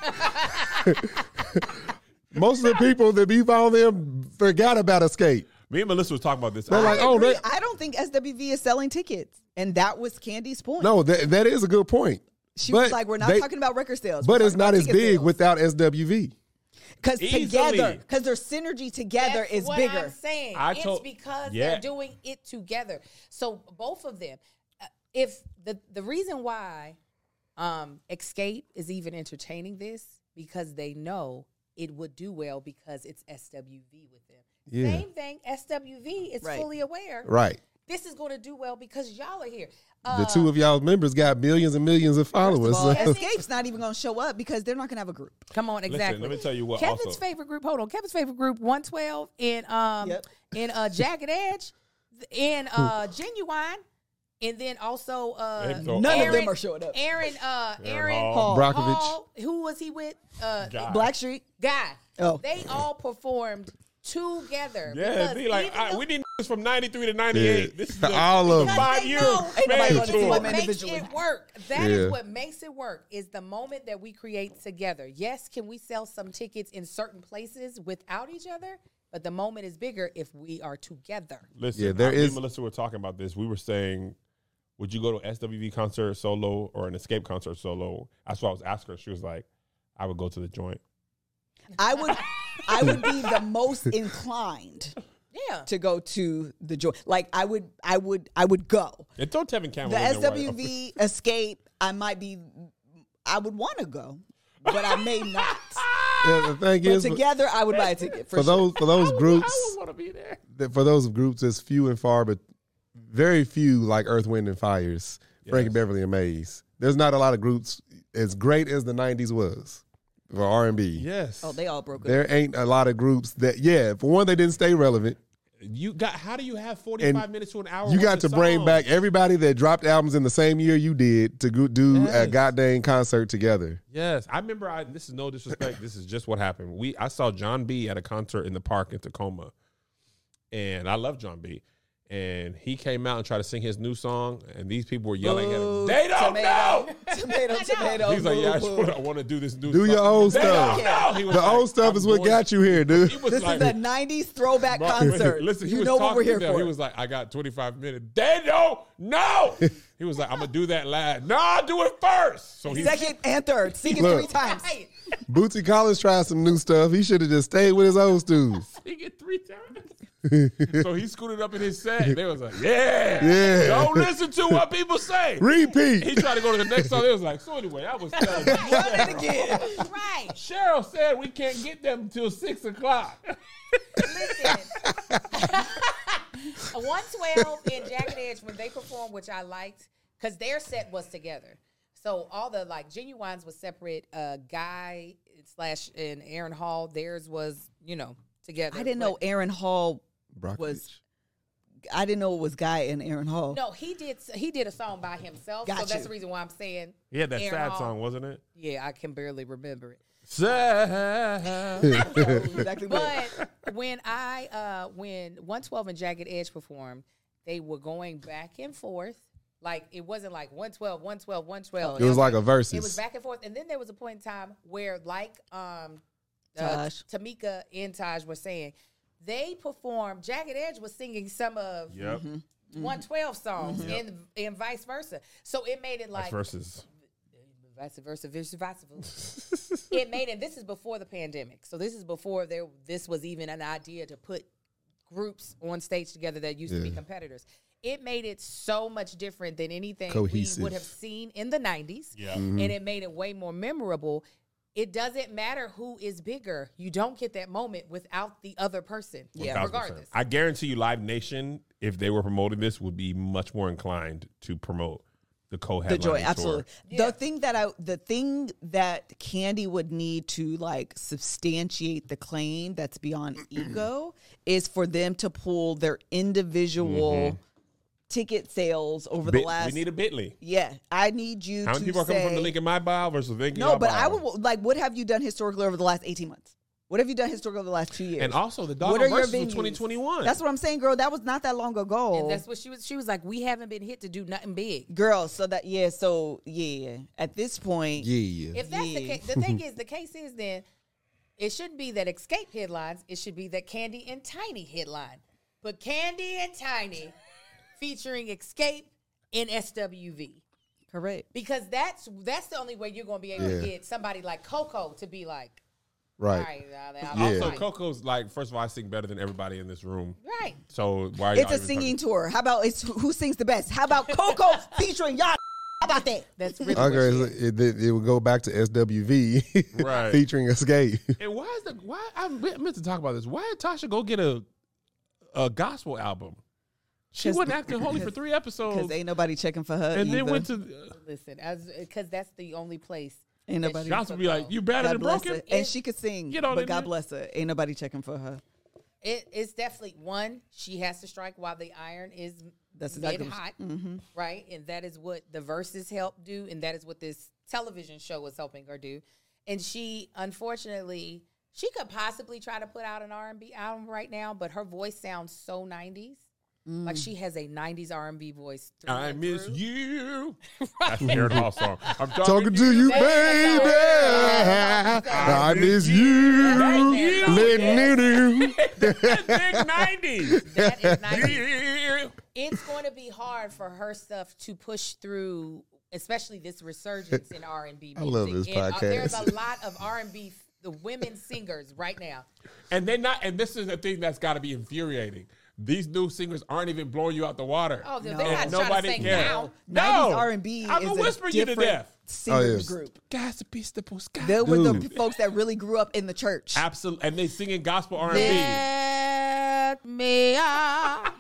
Most of the people that be found them forgot about Escape. Me and Melissa was talking about this. They're I, like, oh, agree. they- I don't think S W V is selling tickets. And that was Candy's point. No, that that is a good point. She But was like, we're not they- talking about record sales. But We're it's talking not about as ticket big sales. without S W V. Because Easily. together, because their synergy together That's is what bigger. I'm saying. I it's told- because Yeah. they're doing it together. So both of them. Uh, if the the reason why um, Escape is even entertaining this because they know it would do well because it's S W V with them. Yeah. Same thing, S W V is Right. fully aware. Right. This is going to do well because y'all are here. The Uh, two of y'all's members got millions and millions of followers. Well, so- Escape's not even going to show up because they're not going to have a group. Come on, exactly. Listen, let me tell you what. Kevin's also, favorite group. Hold on, Kevin's favorite group, one twelve in um Yep. in uh Jagged Edge, in uh Genuine, and then also uh They throw None all- of them are showing up. Aaron uh Aaron Aaron Hall. Brockovich. Hall, who was he with? Uh God. Blackstreet. Guy. Oh. They all performed together. Yeah, because be like, even I, though- we need niggas from ninety-three to ninety-eight. Yeah. This is the, All of them. five they year know- Ain't nobody man gonna This do is them what tour. makes individually. it work. That is Yeah. what makes it work. Is the moment that we create together. Yes, can we sell some tickets in certain places without each other? But the moment is bigger if we are together. Listen, Yeah, there I, me and is- Melissa were talking about this. We were saying, would you go to an S W V concert solo or an Escape concert solo? That's what I was asking her. She was like, I would go to the joint. I would I would be the most inclined Yeah. to go to the joy. Like I would I would I would go. And throw Tevin Campbell The in there, S W right? V Escape, I might be I would want to go, but I may not. Yeah, the thing But is, together I would buy a ticket for, for sure. those for those I groups, want to be there. that- for those groups, it's few and far, but very few like Earth, Wind, and Fire's, Frankie Yes. Beverly and Maze. There's not a lot of groups as great as the nineties was for R and B. Yes. Oh, they all broke up. There ain't a lot of groups that, yeah, for one, they didn't stay relevant. You got. How do you have forty-five And minutes to an hour? You worth got of to bring songs? back everybody that dropped albums in the same year you did to go do a Yes. goddamn concert together. Yes, I remember. I this is no disrespect. This is just what happened. We I saw John B at a concert in the park in Tacoma, and I love John B. And he came out and tried to sing his new song, and these people were yelling at him. Boo, They don't tomato, know. Tomato, tomato. He's like, boo, yeah, I, boo. swear I want to do this new. Do song. your own They stuff. don't know. He was The like, old stuff I'm is what going- got you here, dude. He was This like, is the nineties throwback Bro, concert. Listen, he you was know what we're talking here to them. for. He was like, I got twenty-five minutes. They don't know. He was like, I'm going to do that last. No, I'll do it first. So he Second and third. Sing it Look. three times. Right. Bootsy Collins tried some new stuff. He should have just stayed with his old stews. sing it three times. So he scooted up in his set. They was like, yeah. Yeah. Don't listen to what people say. He Repeat. tried to go to the next song. They was like, so anyway, I was telling you. Run it again. Right. Cheryl said we can't get them until six o'clock. Listen. one twelve in Jagged Edge when they performed, which I liked, because their set was together. So all the like Genuines was separate. Uh, Guy slash and Aaron Hall, theirs was, you know, together. I didn't But- know Aaron Hall Brockovich. was. I didn't know it was Guy and Aaron Hall. No, he did. He did a song by himself. Got so that's you. the reason why I'm saying. He had that Aaron sad Hall. song, wasn't it? Yeah, I can barely remember it. Sad. exactly what. But when I uh when one twelve and Jagged Edge performed, they were going back and forth. Like it wasn't like one twelve, one twelve, one twelve. It was like a versus. It was back and forth. And then there was a point in time where like um uh, Taj. Tamika and Taj were saying, they performed, Jagged Edge was singing some of Yep. one twelve songs and and vice versa. So it made it like Versus. vice versa, vice versa. It made it. This is before the pandemic, so this is before there. This was even an idea to put groups on stage together that used to be Yeah. competitors. It made it so much different than anything Cohesive. we would have seen in the nineties, Yeah. and it made it way more memorable. It doesn't matter who is bigger; you don't get that moment without the other person. Yeah. one thousand percent. regardless. I guarantee you, Live Nation, if they were promoting this, would be much more inclined to promote the co-headlining The joy, tour. absolutely. Yeah. The thing that I, the thing that Candy would need to like substantiate the claim that's beyond ego is for them to pull their individual ticket sales over Bit- the last. we need a Bitly. yeah, I need you. How to many people are say, coming from the link in my bio versus the link in No, your but bio? I would like. What have you done historically over the last eighteen months? What have you done historically over the last two years? And also, the what Dog are your versus was venues? twenty twenty-one. That's what I'm saying, girl. That was not that long ago. And that's what she was. She was like, "We haven't been hit to do nothing big." Girl, so that yeah, so yeah. At this point, Yeah. If that's the Yeah. case, the thing is, the case is then it shouldn't be that Escape headlines. It should be that Candy and Tiny headline. But Candy and Tiny featuring Escape in S W V, correct. because that's that's the only way you're going to be able Yeah. to get somebody like Coco to be like, Right. all right, uh, Yeah. Also, right. Coco's like, first of all, I sing better than everybody in this room. right. So why? Are It's y'all a even singing talking- tour. How about it's who who sings the best? How about Coco featuring y'all? How about that. That's really Okay, what so she is. it, it, it would go back to S W V Right. featuring Escape. And why is the why I meant to talk about this? Why did Tasha go get a a gospel album? She 'Cause- wasn't acting holy for three episodes, Because ain't nobody checking for her. and then either. went to uh, Listen, as because that's the only place. Ain't that nobody- she gospel. could Be like, go. you better God than bless broken. her. And she could sing, Get on but in God there. bless her. Ain't nobody checking for her. It, it's definitely one. She has to strike while the iron is That's mid exactly what hot, mm-hmm. right? And that is what the verses help do, and that is what this television show is helping her do. And she, unfortunately, she could possibly try to put out an R and B album right now, but her voice sounds so nineties. Like she has a nineties R and B voice. through I and miss through. you. That's the Aaron Hall song. I'm talking, Talking to you, That's- baby. that's- I miss you. Thank you. Letting you do. Big nineties. That is nineties. Yeah. It's going to be hard for her stuff to push through, especially this resurgence in R and B music. I love this And, uh, podcast. there's a lot of R and B, the women singers right now. And they're not. And this is the thing that's got to be infuriating. These new singers aren't even blowing you out the water. Oh, they're No. not And trying nobody to sing cares. now. No. nineties R and B I'm is gonna a whisper you to different death. singers Oh, yes. group. Guys, be the sky. They were the Dude. folks that really grew up in the church. Absolutely, and they singing gospel R and B. Let me out.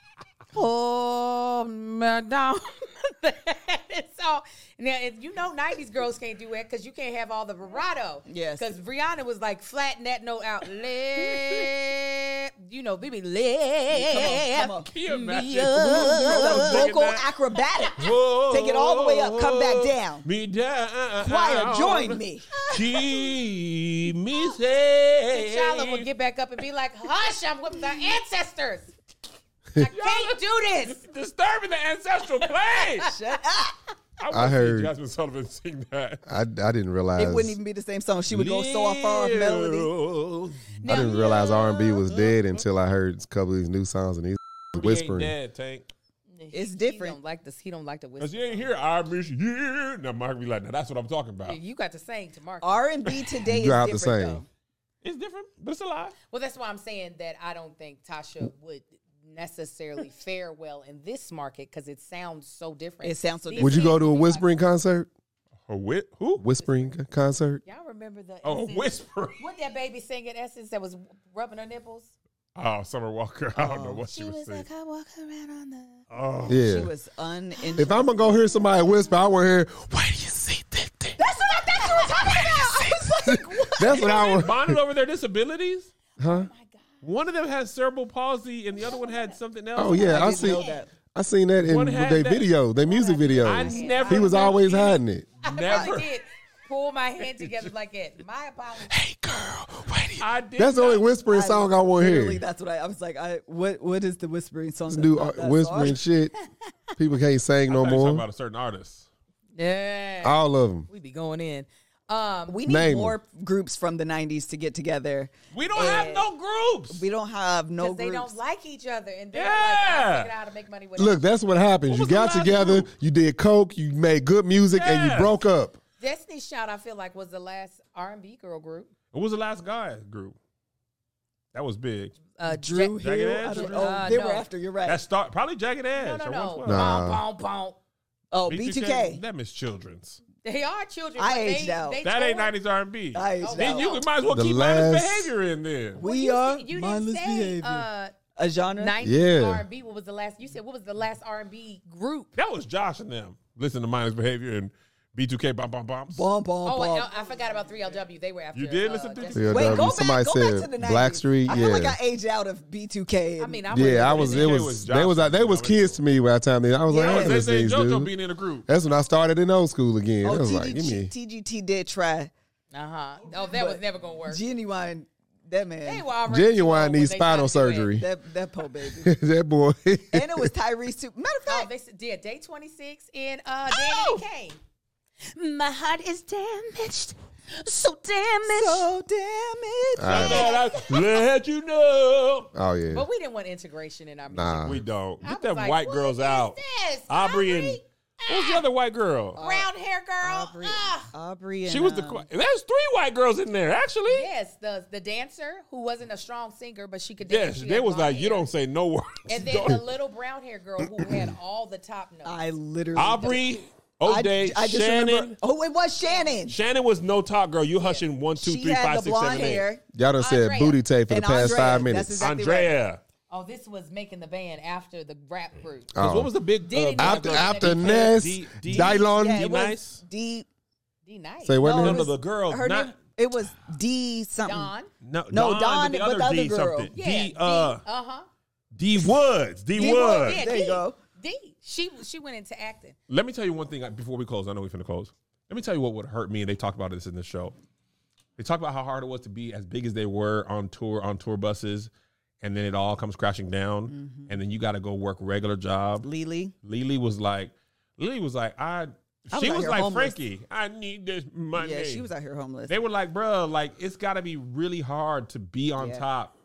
Hold me down. It's all now. If you know, nineties girls can't do it because you can't have all the vibrato. Yes. because Rihanna was like flatten that note out. Let you know, baby, let Come on, come on. Can you imagine? me up. So Singing vocal that. acrobatic. Whoa, Take it all the way up, come back down. Me down. Choir, join me. Keep me safe. Charlotte will get back up and be like, "Hush, I'm with the ancestors. I can't do this." Disturbing the ancestral play. Shut up. I, I heard- Jasmine Sullivan sing that. I, I didn't realize. It wouldn't even be the same song. She would go so far off melody. Little I didn't realize R and B was dead until I heard a couple of these new songs and these He ain't whispering. dead, Tank. It's He different. don't like this. He don't like the Cause whisper. you ain't hear I miss you. Now Mark be like, now that's what I'm talking about. You got to sing to Mark. R and B today You have is to different sing. though. It's different, but it's alive. Well, that's why I'm saying that I don't think Tasha would necessarily fare well in this market because it sounds so different. It sounds so These different. Would you go to a kids be whispering concert? A wit? Who? Whispering c- concert? Like, y'all remember the Oh, a Essence- whisper. What that baby sing at Essence that was rubbing her nipples? Oh, Summer Walker. I don't know what she, She was was saying. like, I walk around on the. Oh, Yeah. She was uninterested. If I'm gonna go hear somebody whisper, I want to hear. Why do you see that? that?" That's what I thought you were talking about. I was like, what? That's what I they want. bonded over their disabilities. Huh? Oh my God. One of them had cerebral palsy, and the other one had something else. Oh yeah, I, didn't see. know that. I seen that in One with had their that- video, their music I videos. never. He was always hiding it. I Never. really did pull my hand together like that. My apologies. Hey girl, why do you? I did. That's the only not- whispering song I want to Literally, hear. that's what I, I was like. I what what is the whispering song? Let's that's do not uh, that whispering song? shit. People can't sing I no thought you were talking more. about a certain artist. Yeah. All of them. We be going in. Um, We need Name more groups from the nineties to get together. We don't have And no groups. We don't have no because they groups. don't like each other, and they're Yeah. like, I figured out how to make money with Look, it. that's what happens. What You was the got last together, group? you did coke, you made good music, and you Yes. broke up. Destiny's Child, I feel like, was the last R and B girl group. What was the last guy group? That was big. Uh, Drew Ja- Jagged Hill. Edge? I don't- Uh, oh, they no. were after. You're right. That start probably Jagged Edge. No, or no, one no. twelve. Nah. Boom, boom, boom. oh, B two K. That Miss Children's. They are children. I but they, aged out. They That ain't toured. nineties R and B. I aged Oh, Then out. you could- might as well The keep mindless last- behavior in there. Well, We you are said- you mindless didn't say, behavior. Uh, A genre. nineties Yeah. R and B. What was the last? You said what was the last R and B group? That was Josh and them. Listen to mindless behavior and B two K bomb bomb bombs. Bum, bum, Oh, bum. I, I forgot about three L W. They were after. You did uh, listen to Destiny. Yeah, Wait, W. go back. Somebody go said back to the nineties. Blackstreet, I feel like yeah. I aged out of B two K. I mean, I Yeah, I was. was. B It two K was. was They was. Josh. They was kids to me by the time. They, I was Yeah. like, I That ain't was listening they to say these JoJo dudes. being in a group. That's when I started in old school again. I Oh, was like, give T G T, me. T G T did try. Uh huh. Oh, that was never gonna work. Genuine, that They man. were already Genuine too old needs when they spinal tried to do it. surgery. That that po baby. That boy. And it was Tyrese too. Matter of Oh, fact, they s- did day twenty-six in uh, Oh! Danny Kane. My heart is damaged, so damaged. so damn it. I- But I let you know. Oh yeah. But we didn't want integration in our music. Nah. We don't. I Get was them like, white what girls is out. This? Aubrey and Aubrey? what was the other white girl? Brown hair girl. Aubrey, Ah. Aubrey and She was the. um, qu- There's three white girls in there actually. Yes, the the dancer who wasn't a strong singer, but she could dance. Yes, She they had was blonde like, you hair. don't say no words. And then Don't- the little brown hair girl who had all the top notes. I literally Aubrey O'Day, I, I just Shannon. remember. Oh, it was Shannon. Shannon was no talk girl. You hushing one, two, She three, had five, the six, blonde seven, eight. hair. Y'all done said Andrea. booty tape for the And past Andrea, five that's minutes. exactly Andrea. Oh, this was making the band after the rap group. Because Oh. what was the big Diddy uh, After D- after D- Ness, D- D- Dylon. Yeah, D it was nice? D. D nice. Say what No, No, it name? no, was- the girl. Her not, name. It was D something. Dawn. no, No, Dawn, Dawn, the but other the other D girl. something. Yeah. D, uh, Uh huh. D Woods. D, D Woods. Woods. Yeah, There D. you go. D. She she went into acting. Let me tell you one thing before we close. I know we finna close. Let me tell you what would hurt me, and they talked about this in the show. They talked about how hard it was to be as big as they were on tour, on tour buses, and then it all comes crashing down, Mm-hmm. and then you got to go work regular job. Lily. Lily was like, Lily was like, I. I was She out was here like homeless. Frankie. I need this money. Yeah, she was out here homeless. They were like, bro, like it's got to be really hard to be on Yeah. top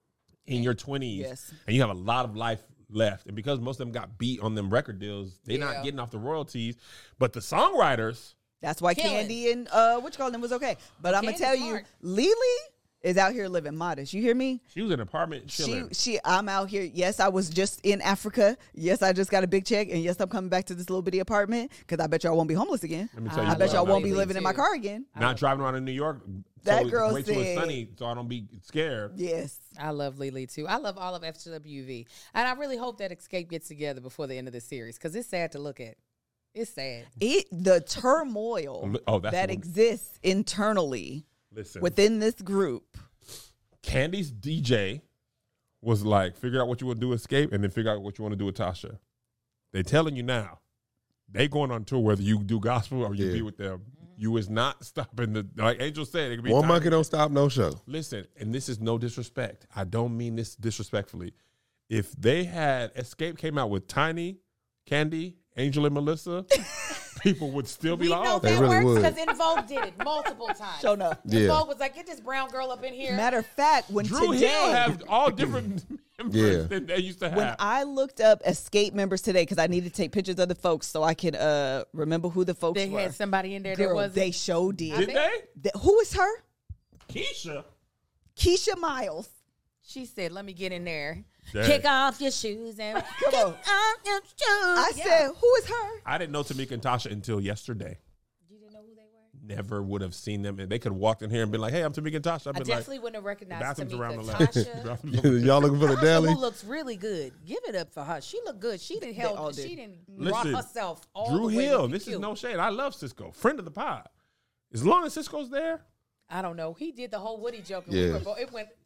in your twenties, Yes. and you have a lot of life left. And because most of them got beat on them record deals, they're Yeah. not getting off the royalties. But the songwriters, That's why Killing. Candy and uh, what you call them was okay. But I'm gonna Candy's tell you, smart. Lily is out here living modest. You hear me? she was in an apartment She, chilling. she, I'm out here. Yes, I was just in Africa. Yes, I just got a big check, and yes, I'm coming back to this little bitty apartment because I bet y'all won't be homeless again. Let me tell I you, I bet love y'all what, won't be Lily, living in my too. car again. not driving around in New York. That so girl wait till it's said- sunny, so I don't be scared. Yes. I love Lily too. I love all of F W V, and I really hope that Escape gets together before the end of the series because it's sad to look at. It's sad. It the turmoil Oh, that's that the one. exists internally Listen, within this group. Candy's D J was like, figure out what you want to do, Escape, and then figure out what you want to do with Tasha. They telling you now, they going on tour whether you do gospel or you Yeah. be with them. You is not stopping the like Angel said. It could be One time- monkey don't stop no show. Listen, and this is no disrespect. I don't mean this disrespectfully. If they had Escape came out with Tiny, Candy, Angel, and Melissa, people would still be We like, know oh, They that really works would. because En Vogue did it multiple times. Show enough. En Yeah. Vogue was like, get this brown girl up in here. Matter of fact, when Drew today, Hill have all different members Yeah. than they used to have. when I looked up Escape members today, because I needed to take pictures of the folks so I could uh, remember who the folks They were. had somebody in there that Girl, was they show did. Did they? Th- who is her? Keisha. Keisha Miles. She said, let me get in there. Dang. Kick off your shoes and Come kick on. off your shoes. I Yeah. said, who is her? I didn't know Tamika and Tasha until yesterday. You didn't know who they were? Never would have seen them, and they could have walked in here and been like, "Hey, I'm Tamika and Tasha." I've I been definitely like, wouldn't have "The recognized bathrooms around the Tamika. left." Tasha, Bathrooms over there. Y'all looking for the Tasha, deli? who looks really good. Give it up for her. She looked good. She didn't all help. did. She didn't Listen, brought herself all Drew the way Hill. to be This is cute. no shade. I love Cisco, friend of the pod. As long as Cisco's there, I don't know. He did the whole Woody joke. And Yeah. we were bo- it went.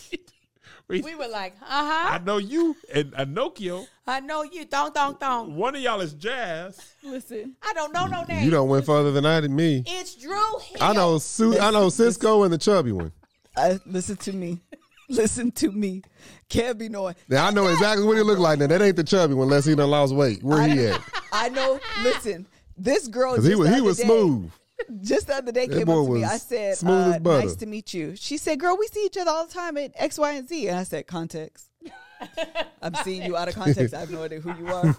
we, We were like, uh I huh. know you and Anokio. I know you. Thong thong thong. One of y'all is Jazz. Listen. I don't know no name. You don't went further than I did me. It's Drew Hill. I know Su- I know Cisco and the chubby one. Uh, listen to me. Listen to me. Can't be knowing. Now I know exactly what he look like. Now that ain't the chubby one, unless he done lost weight. Where he at? I know. Listen, this girl. Because he just was the he other was day- smooth. Just the other day That came boy up to me. was I said, smooth as uh, butter. "Nice to meet you." She said, "Girl, we see each other all the time at X, Y, and Z." And I said, "Context." I'm seeing you out of context. I have no idea who you are.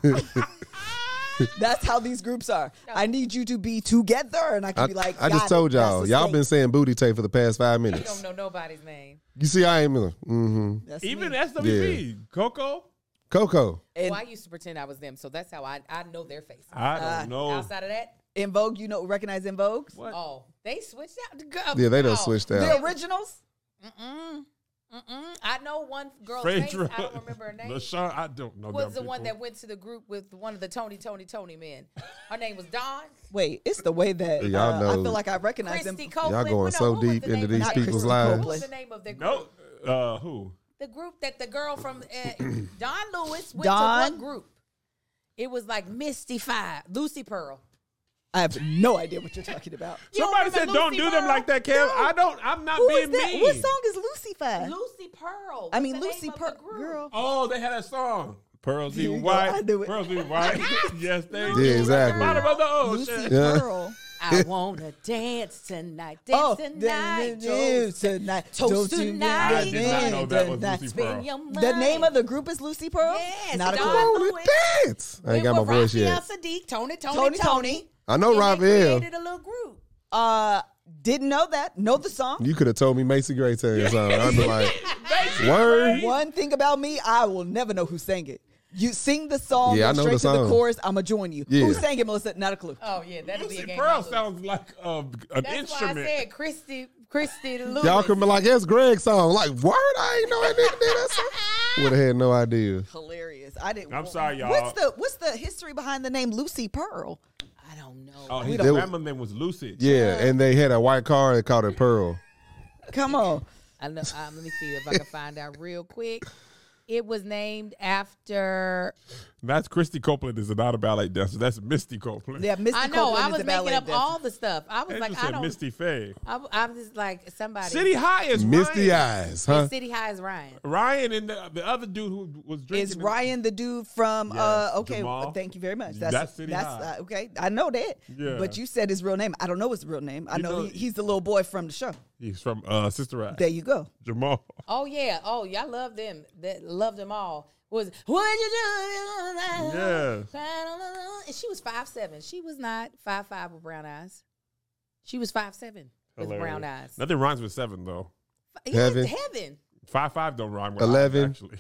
That's how these groups are. I need you to be together, and I can I, be like, I just "Got told it. That's y'all. the Y'all snake. been saying booty tape for the past five You minutes. don't know nobody's name. You see, I ain't Miller. Mm-hmm. That's Even me. S W B, Coco. Coco. And well, I used to pretend I was them, so that's how I I know their faces. I don't Uh, know. Outside of that, In Vogue, you know, recognize In Vogue? What? oh, they switched out. The girl, Yeah, they done oh, switched The out. originals? Mm-mm, mm-mm. I know one girl's Phaedra. face. I don't remember her name. LaShawn, I don't know. Was them the one people. that went to the group with one of the Tony, Tony, Tony men. Her name was Dawn. Wait, it's the way that Y'all uh, I know. feel like I recognize them. Christy Copeland. going Well, no, so who was deep the into name these of that people's group? lives. What was the name of their No. group? Uh, who? The group that the girl from uh, Don Lewis went Dawn? to what group? It was like Misty Five, Lucy Pearl. I have no idea what you're talking about. You don't Somebody said, remember "Don't Lucy do them Pearl? like that, Kev." I don't. I'm not Who being is that? mean. What song is Lucy Five? Lucy Pearl. I was mean, the Lucy name of Pearl. the group. Girl. Oh, they had a song. Pearls Here even you go. white. I knew it. Pearls even white. yes, they Yeah, do. exactly. Bottom of the Lucy ocean. Yeah. Pearl. I wanna dance tonight, dance Oh, tonight, dance tonight, toast Don't you tonight. I did not know that was tonight. Lucy spend Pearl. your money. The name of the group is Lucy Pearl. Yes, Not a Dawn clue. Oh, Lewis. the dance. I ain't got my With voice Raphael yet. Sadiq, Tony, Tony, Tony, Tony, Tony. I know And they Raphael. created a little group. Uh, didn't know that. Know the song. You could have told me Macy Gray sang a song. I'd be like, Macy Word. Gray. One thing about me, I will never know who sang it. You sing the song, Yeah, I go know straight the to the song. chorus. I'm gonna join you. Yeah. Who sang it, Melissa? Not a clue. Oh yeah, that'll be a Lucy game. Pearl I lose. sounds like uh, an That's instrument. why I said Christy, Christy Lewis. Y'all could be like, that's Greg's song. Like, word, I ain't know that nigga did that song. Would have had no idea. Hilarious. I didn't. I'm sorry, y'all. What's the What's the history behind the name Lucy Pearl? I don't know. Oh, his don't- grandma's name was Lucid. Yeah, and they had a white car and called it Pearl. Come on. I know. Um, let me see if I can find out real quick. It was named after. That's Christy Copeland is not a ballet dancer. That's Misty Copeland. Yeah, Misty I know. Copeland I is was a making ballet up dancer. all the stuff. I was They like, just I said don't. Misty Faye. I, I'm just like somebody. City High is Misty Ryan. Eyes, huh? City High is Ryan. Ryan and the, the other dude who was drinking. Is Ryan the dude from? Yes, uh Okay, Jamal. thank you very much. That's That's City that's High. uh, okay. I know that. Yeah. But you said his real name. I don't know his real name. I You know, know- he, he's the little boy from the show. He's from uh, Sister Act. There you go. Jamal. Oh yeah. Oh yeah. I love them. That love them all. Was what you do? Yeah. And she was five seven. She was not five five with brown eyes. She was five seven with Hilarious. brown eyes. Nothing rhymes with seven though. Yes, Heaven. heaven. Five five don't rhyme with Eleven. eyes, actually.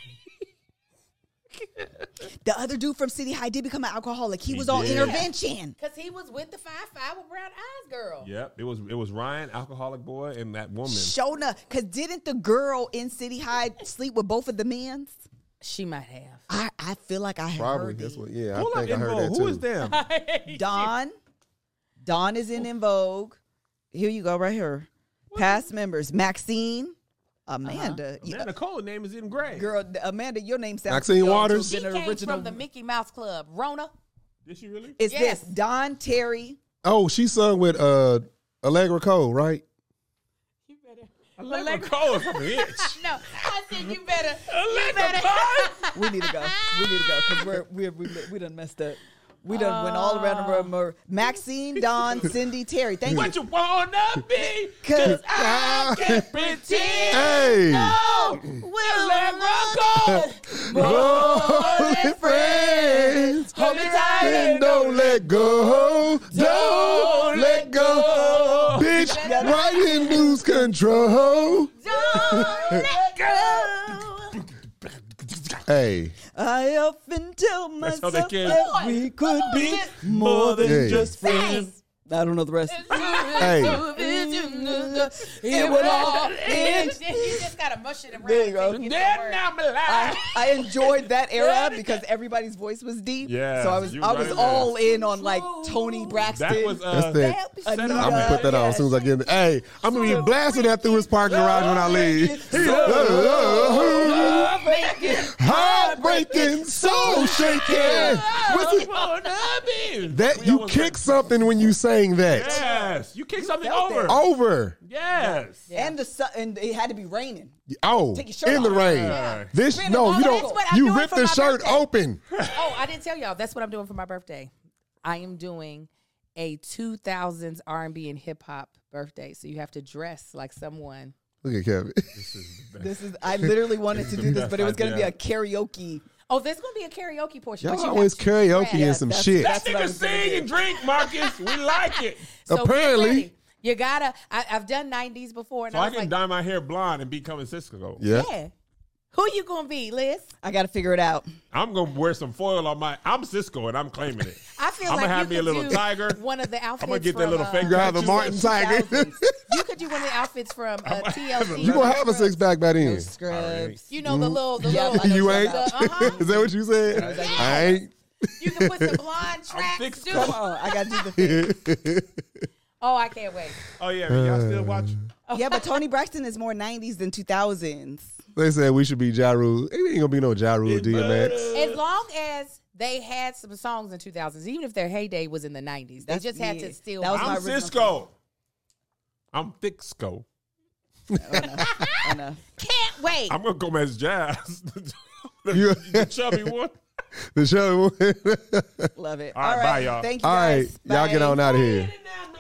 The other dude from City High did become an alcoholic. He, He was on did. intervention. Cause he was with the five five with brown eyes girl. Yep. It was it was Ryan, alcoholic boy, and that woman. Shona, because didn't the girl in City High sleep with both of the men's? She might have. I, I feel like I have Probably. heard That's it. what. Yeah, Pull I up think I heard info. that Who too. is them? Dawn. Dawn is in In Vogue. Here you go, right here. Past members. Maxine. Amanda. You- Amanda Cole name is in gray. Girl, Amanda, your name sounds Maxine young to Waters? have She been came an original. from the Mickey Mouse Club. Rona. Did she really? It's Yes. this Don Terry. Oh, she sung with uh, Allegra Cole, right? You better. Allegra Cole is from the itch. No, I said you better. Allegra Cole. We need to go. We need to go because we're, we're we we done messed up. We done went all around the room. Maxine, Don, Cindy, Terry. Thank What you. you wanna be? Cause I can't pretend. Hey, Allegra Cole. Holy friends, Hold me tight and don't let go, don't let go, bitch. Right in lose control. Hey, I often tell That's how they myself can- that we could be more than Hey. just friends. I don't know the rest. hey, It would all end. You just gotta mush it around. There you go. and get Dead the word. now, my I, life. I enjoyed that era because everybody's voice was deep. Yeah, so I was you I right was there. all in on like Tony Braxton. That was uh, that's that. set it Anita. up. I'm gonna put that on as soon as I get in. Hey, I'm gonna be blasting that through his parking garage when I leave. Heartbreaking, soul shaking. What's it? Wanna be. That you kick something when you saying that. Yes, you kick something felt over. it. Over. Yes. and the sun, and it had to be raining. Oh, Take your shirt in the off. rain. Yeah. This Spin it no, all you over. don't. That's what I'm You doing rip for the my shirt birthday. open. Oh, I didn't tell y'all. That's what I'm doing for my birthday. I am doing a two thousands R and B and hip hop birthday. So you have to dress like someone. Look at Kevin. This is I literally wanted to do this, but it was going to be a karaoke. Oh, there's going to be a karaoke portion. Y'all but you always have to karaoke dress. and some that's- shit. that's- That what I nigga was gonna sing do. and drink, Marcus. We like it. So get Apparently. ready. You gotta. I, I've done nineties before, and So I I was can like, dye my hair blonde and become Cisco. Yeah. yeah. Who you gonna be, Liz? I got to figure it out. I'm gonna wear some foil on my. I'm Cisco and I'm claiming it. I feel I'm like gonna have you me a could little do tiger. One of the outfits. I'm gonna get that from, little uh, fake. You gonna have the patches. Martin Tiger. You could do one of the outfits from uh, T L C. You gonna have a six pack by then. Scrubs. You know the little, the Yeah, little. I know You what ain't. you're Uh-huh. Is that what you said? I ain't. You can put the blonde tracks. thick too. Come on, I got to do the thing. Oh, I can't wait. Oh yeah, y'all still watch? Yeah, but Tony Braxton is more nineties than two thousands. They said we should be Ja Rule. It ain't gonna be no Ja Rule D M X. As long as they had some songs in two thousands, even if their heyday was in the nineties, they That's just had me. to still. That was my I'm original Cisco. I'm Thicksco. I know. Can't wait. I'm gonna go as Jazz. the, You- the chubby one. The show. Love it. All right, bye, y'all. Thank you All guys. right, y'all get Bye. on out of here. Now,